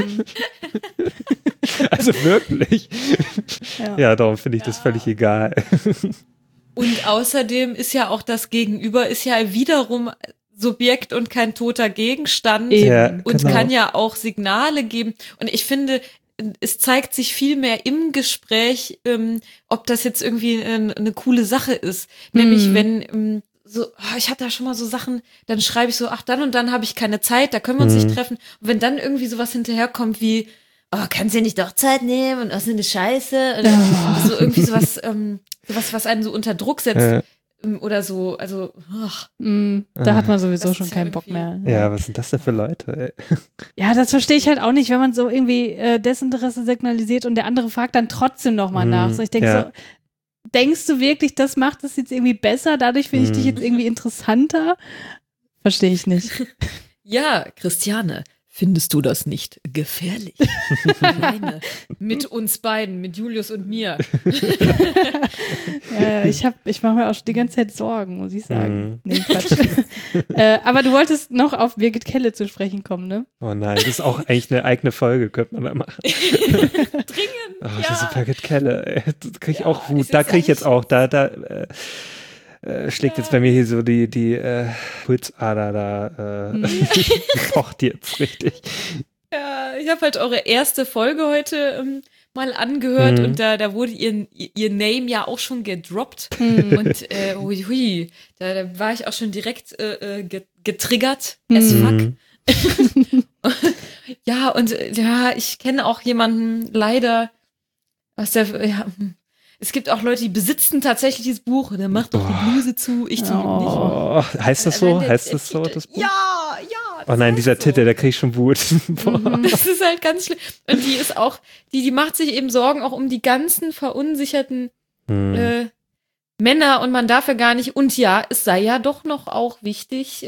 Also wirklich. Ja, darum finde ich das völlig egal. Und außerdem ist ja auch das Gegenüber ist ja wiederum Subjekt und kein toter Gegenstand und kann ja auch Signale geben. Und ich finde, es zeigt sich viel mehr im Gespräch, ob das jetzt irgendwie eine coole Sache ist. Nämlich wenn ich hatte da schon mal so Sachen, dann schreibe ich so, ach, dann und dann habe ich keine Zeit, da können wir uns nicht treffen. Und wenn dann irgendwie sowas hinterherkommt wie, kannst du nicht doch Zeit nehmen und was ist eine Scheiße? Und so irgendwie sowas, was einen so unter Druck setzt oder so, also da hat man sowieso schon keinen Bock mehr. Ja, was sind das denn für Leute? Ey? Ja, das verstehe ich halt auch nicht, wenn man so irgendwie Desinteresse signalisiert und der andere fragt dann trotzdem nochmal nach. So, ich denke so, denkst du wirklich, das macht es jetzt irgendwie besser? Dadurch finde ich dich jetzt irgendwie interessanter? Verstehe ich nicht. Ja, Christiane. Findest du das nicht gefährlich? Alleine mit uns beiden, mit Julius und mir. Ja, ich mache mir auch die ganze Zeit Sorgen, muss ich sagen. Nee, Quatsch. Aber du wolltest noch auf Birgit Kelle zu sprechen kommen, ne? Oh nein, das ist auch eigentlich eine eigene Folge, könnte man da machen. Dringend, diese Birgit Kelle, ey, das kriege ich auch Wut. Da kriege ich jetzt auch, schlägt jetzt bei mir hier so die Pulsader da pocht jetzt richtig. Ja, ich habe halt eure erste Folge heute mal angehört und da wurde ihr Name ja auch schon gedroppt und da war ich auch schon direkt getriggert as fuck. Ja, und ich kenne auch jemanden leider aus der es gibt auch Leute, die besitzen tatsächlich dieses Buch. Der macht doch die Bluse zu, ich zum Glück nicht. Heißt das so? Heißt das so, das Buch? Ja, Oh nein, dieser Titel, da krieg ich schon Wut. Das ist halt ganz schlimm. Und die ist auch, die macht sich eben Sorgen auch um die ganzen verunsicherten Männer und man darf ja gar nicht, und ja, es sei ja doch noch auch wichtig,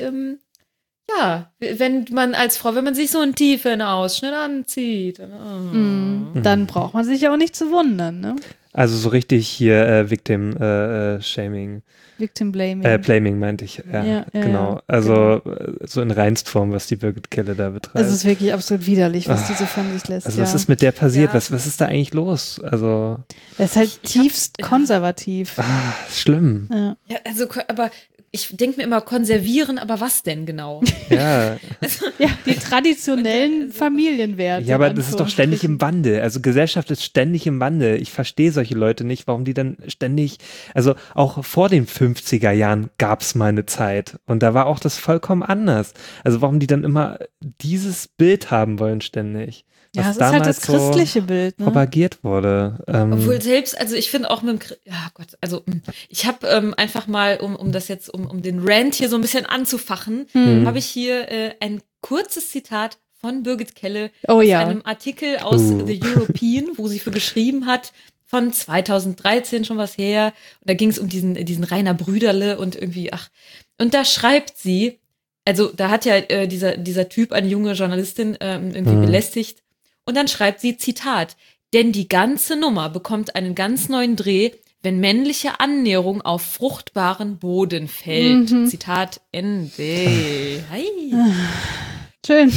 wenn man als Frau, wenn man sich so einen tiefen Ausschnitt anzieht. Dann braucht man sich ja auch nicht zu wundern, ne? Also so richtig hier Victim Shaming. Victim Blaming. Blaming meinte ich, ja genau. Also so in Reinstform, was die Birgit Kelle da betreibt. Es ist wirklich absolut widerlich, was die so von sich lässt. Also was ist mit der passiert? Was ist da eigentlich los? Also das ist halt tiefst konservativ. Schlimm. Ja, also, aber ich denke mir immer, konservieren, aber was denn genau? Ja. Die traditionellen Familienwerte. Ja, aber das ist doch ständig im Wandel. Also Gesellschaft ist ständig im Wandel. Ich verstehe solche Leute nicht, warum die dann ständig, also auch vor den 50er Jahren gab es mal eine Zeit und da war auch das vollkommen anders. Also warum die dann immer dieses Bild haben wollen ständig. Ja, das ist halt das christliche Bild, ne? Propagiert wurde. Obwohl selbst, also ich finde auch ich habe einfach mal, um das jetzt, um den Rant hier so ein bisschen anzufachen, habe ich hier ein kurzes Zitat von Birgit Kelle aus einem Artikel aus The European, wo sie für geschrieben hat, von 2013 schon was her. Und da ging es um diesen Rainer Brüderle und irgendwie, und da schreibt sie, also da hat ja dieser Typ eine junge Journalistin irgendwie belästigt. Und dann schreibt sie, Zitat, denn die ganze Nummer bekommt einen ganz neuen Dreh, wenn männliche Annäherung auf fruchtbaren Boden fällt. Zitat Ende. Hi. Schön.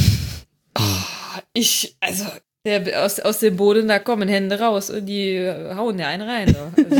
Aus dem Boden, da kommen Hände raus und die hauen ja einen rein.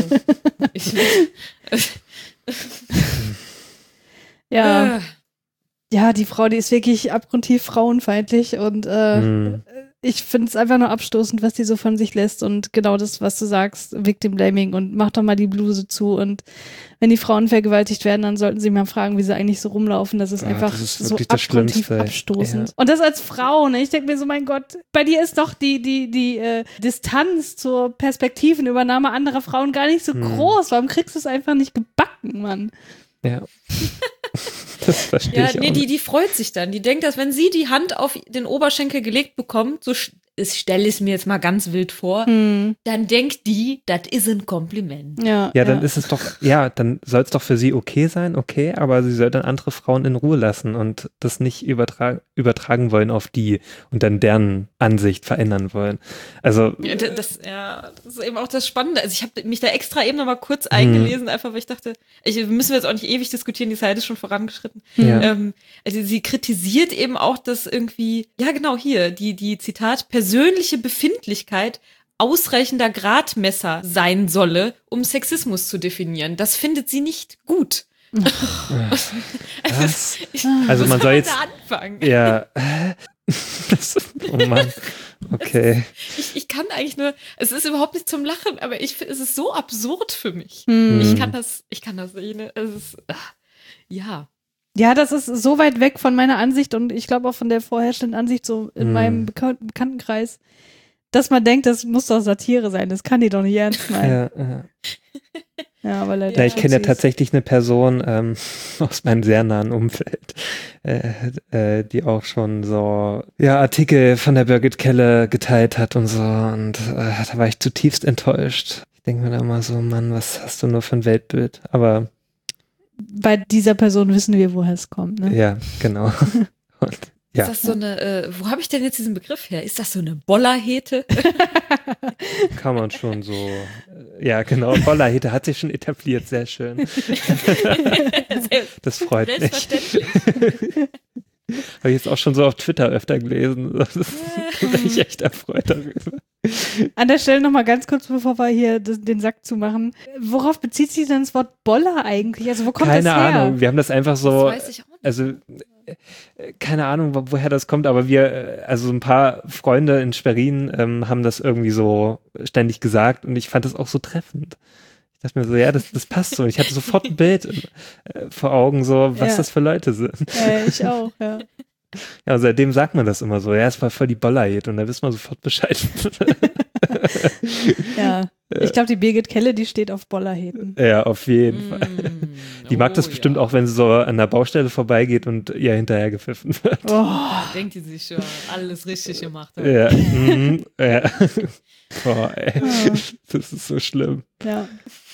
Ja, die Frau, die ist wirklich abgrundtief frauenfeindlich und ich finde es einfach nur abstoßend, was die so von sich lässt und genau das, was du sagst, Victim Blaming und mach doch mal die Bluse zu und wenn die Frauen vergewaltigt werden, dann sollten sie mal fragen, wie sie eigentlich so rumlaufen. Das ist einfach so abgrundtief abstoßend. Ja. Und das als Frau, ne? Ich denke mir so, mein Gott, bei dir ist doch die Distanz zur Perspektivenübernahme anderer Frauen gar nicht so groß. Warum kriegst du es einfach nicht gebacken, Mann? Ja. Das verstehe ich auch. Die freut sich dann. Die denkt, dass wenn sie die Hand auf den Oberschenkel gelegt bekommt, so stelle ich es mir jetzt mal ganz wild vor, dann denkt die, das ist ein Kompliment. Ja, dann ist es doch, dann soll es doch für sie okay sein, aber sie soll dann andere Frauen in Ruhe lassen und das nicht übertragen wollen auf die und dann deren Ansicht verändern wollen. Also das ist eben auch das Spannende. Also ich habe mich da extra eben noch mal kurz eingelesen, einfach weil ich dachte, müssen wir jetzt auch nicht ewig diskutieren, die Zeit ist schon vorangeschritten. Ja. Also sie kritisiert eben auch, dass irgendwie, die Zitat, persönliche Befindlichkeit ausreichender Gradmesser sein solle, um Sexismus zu definieren. Das findet sie nicht gut. Also man soll jetzt anfangen. Ja. Oh Mann. Okay. Ich kann eigentlich nur, es ist überhaupt nicht zum Lachen, aber es ist so absurd für mich. Ich kann das nicht. Es ist, ja. Ja, das ist so weit weg von meiner Ansicht und ich glaube auch von der vorherrschenden Ansicht so in meinem Bekanntenkreis, dass man denkt, das muss doch Satire sein, das kann die doch nicht ernst meinen. Ja, aber leider. Ich kenne ja tatsächlich eine Person aus meinem sehr nahen Umfeld, die auch schon so Artikel von der Birgit Kelle geteilt hat und so und da war ich zutiefst enttäuscht. Ich denke mir da immer so, Mann, was hast du nur für ein Weltbild? Aber bei dieser Person wissen wir, woher es kommt, ne? Ja, genau. Und, ist das so eine, wo habe ich denn jetzt diesen Begriff her? Ist das so eine Bollerhete? Kann man schon so, ja genau, Bollerhete hat sich schon etabliert, sehr schön. Das freut mich. Habe ich jetzt auch schon so auf Twitter öfter gelesen. Da bin ich echt erfreut darüber. An der Stelle nochmal ganz kurz, bevor wir hier den Sack zumachen. Worauf bezieht sich denn das Wort Boller eigentlich? Also wo kommt das her? Keine Ahnung, wir haben das einfach so, das weiß ich auch nicht. Also keine Ahnung, woher das kommt, aber also ein paar Freunde in Schwerin haben das irgendwie so ständig gesagt und ich fand das auch so treffend. Ich dachte mir so, ja, das passt so. Und ich hatte sofort ein Bild vor Augen, so, was das für Leute sind. Ich auch, ja. Ja, und seitdem sagt man das immer so. Ja, es war voll die Bollerhit und da wissen wir sofort Bescheid. Ja, ich glaube, die Birgit Kelle, die steht auf Bollerhäten. Ja, auf jeden Fall. Die mag das bestimmt auch, wenn sie so an der Baustelle vorbeigeht und ihr hinterher gepfiffen wird. Denkt die sich schon, alles richtig gemacht hat. Ja, ja. Oh, ey. Das ist so schlimm. Ja.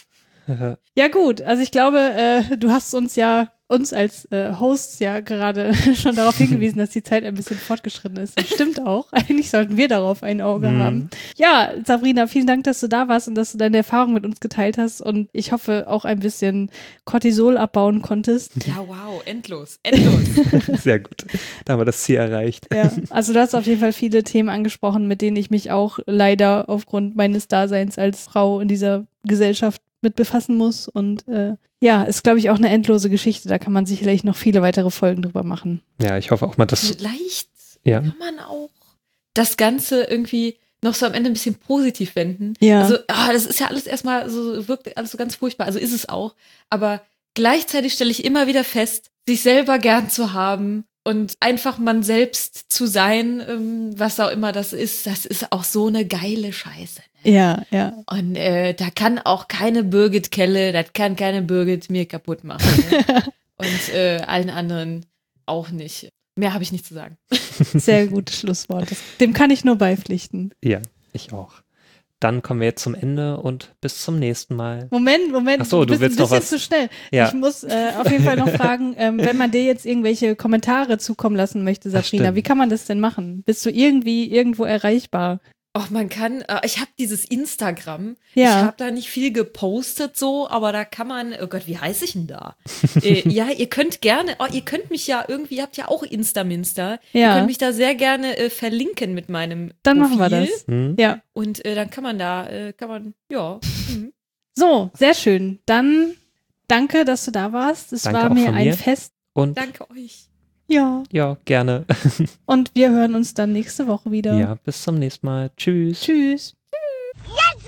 Ja gut, also ich glaube, du hast uns als Hosts ja gerade schon darauf hingewiesen, dass die Zeit ein bisschen fortgeschritten ist. Das stimmt auch. Eigentlich sollten wir darauf ein Auge haben. Ja, Sabrina, vielen Dank, dass du da warst und dass du deine Erfahrungen mit uns geteilt hast und ich hoffe auch ein bisschen Cortisol abbauen konntest. Ja, wow, endlos. Sehr gut. Da haben wir das Ziel erreicht. Ja, also du hast auf jeden Fall viele Themen angesprochen, mit denen ich mich auch leider aufgrund meines Daseins als Frau in dieser Gesellschaft mit befassen muss und ist, glaube ich, auch eine endlose Geschichte. Da kann man sicherlich noch viele weitere Folgen drüber machen. Ja, ich hoffe auch mal, dass... Vielleicht kann man auch das Ganze irgendwie noch so am Ende ein bisschen positiv wenden. Ja. Also, das ist ja alles erstmal so, wirkt alles so ganz furchtbar. Also ist es auch. Aber gleichzeitig stelle ich immer wieder fest, sich selber gern zu haben und einfach man selbst zu sein, was auch immer das ist auch so eine geile Scheiße. Ne? Ja. Und da kann auch keine Birgit Kelle, das kann keine Birgit mir kaputt machen. Ne? Und allen anderen auch nicht. Mehr habe ich nicht zu sagen. Sehr gutes Schlusswort. Dem kann ich nur beipflichten. Ja, ich auch. Dann kommen wir jetzt zum Ende und bis zum nächsten Mal. Moment. Ach so, du willst noch was? Zu schnell. Ja. Ich muss auf jeden Fall noch fragen, wenn man dir jetzt irgendwelche Kommentare zukommen lassen möchte, Sabrina, wie kann man das denn machen? Bist du irgendwo erreichbar? Och, man kann, ich habe dieses Instagram, Ja. Ich habe da nicht viel gepostet so, aber da kann man, oh Gott, wie heiße ich denn da? Ja, ihr könnt gerne, ihr könnt mich ja irgendwie, ihr habt ja auch Instaminster, Ja. Ihr könnt mich da sehr gerne verlinken mit meinem Dann Profil. machen wir das. Ja. Und dann kann man da, ja. So, sehr schön. Dann danke, dass du da warst. Es Danke war auch mir von ein mir. Fest. Und Danke euch. Ja. ja, gerne. Und wir hören uns dann nächste Woche wieder. Ja, bis zum nächsten Mal. Tschüss. Tschüss. Jetzt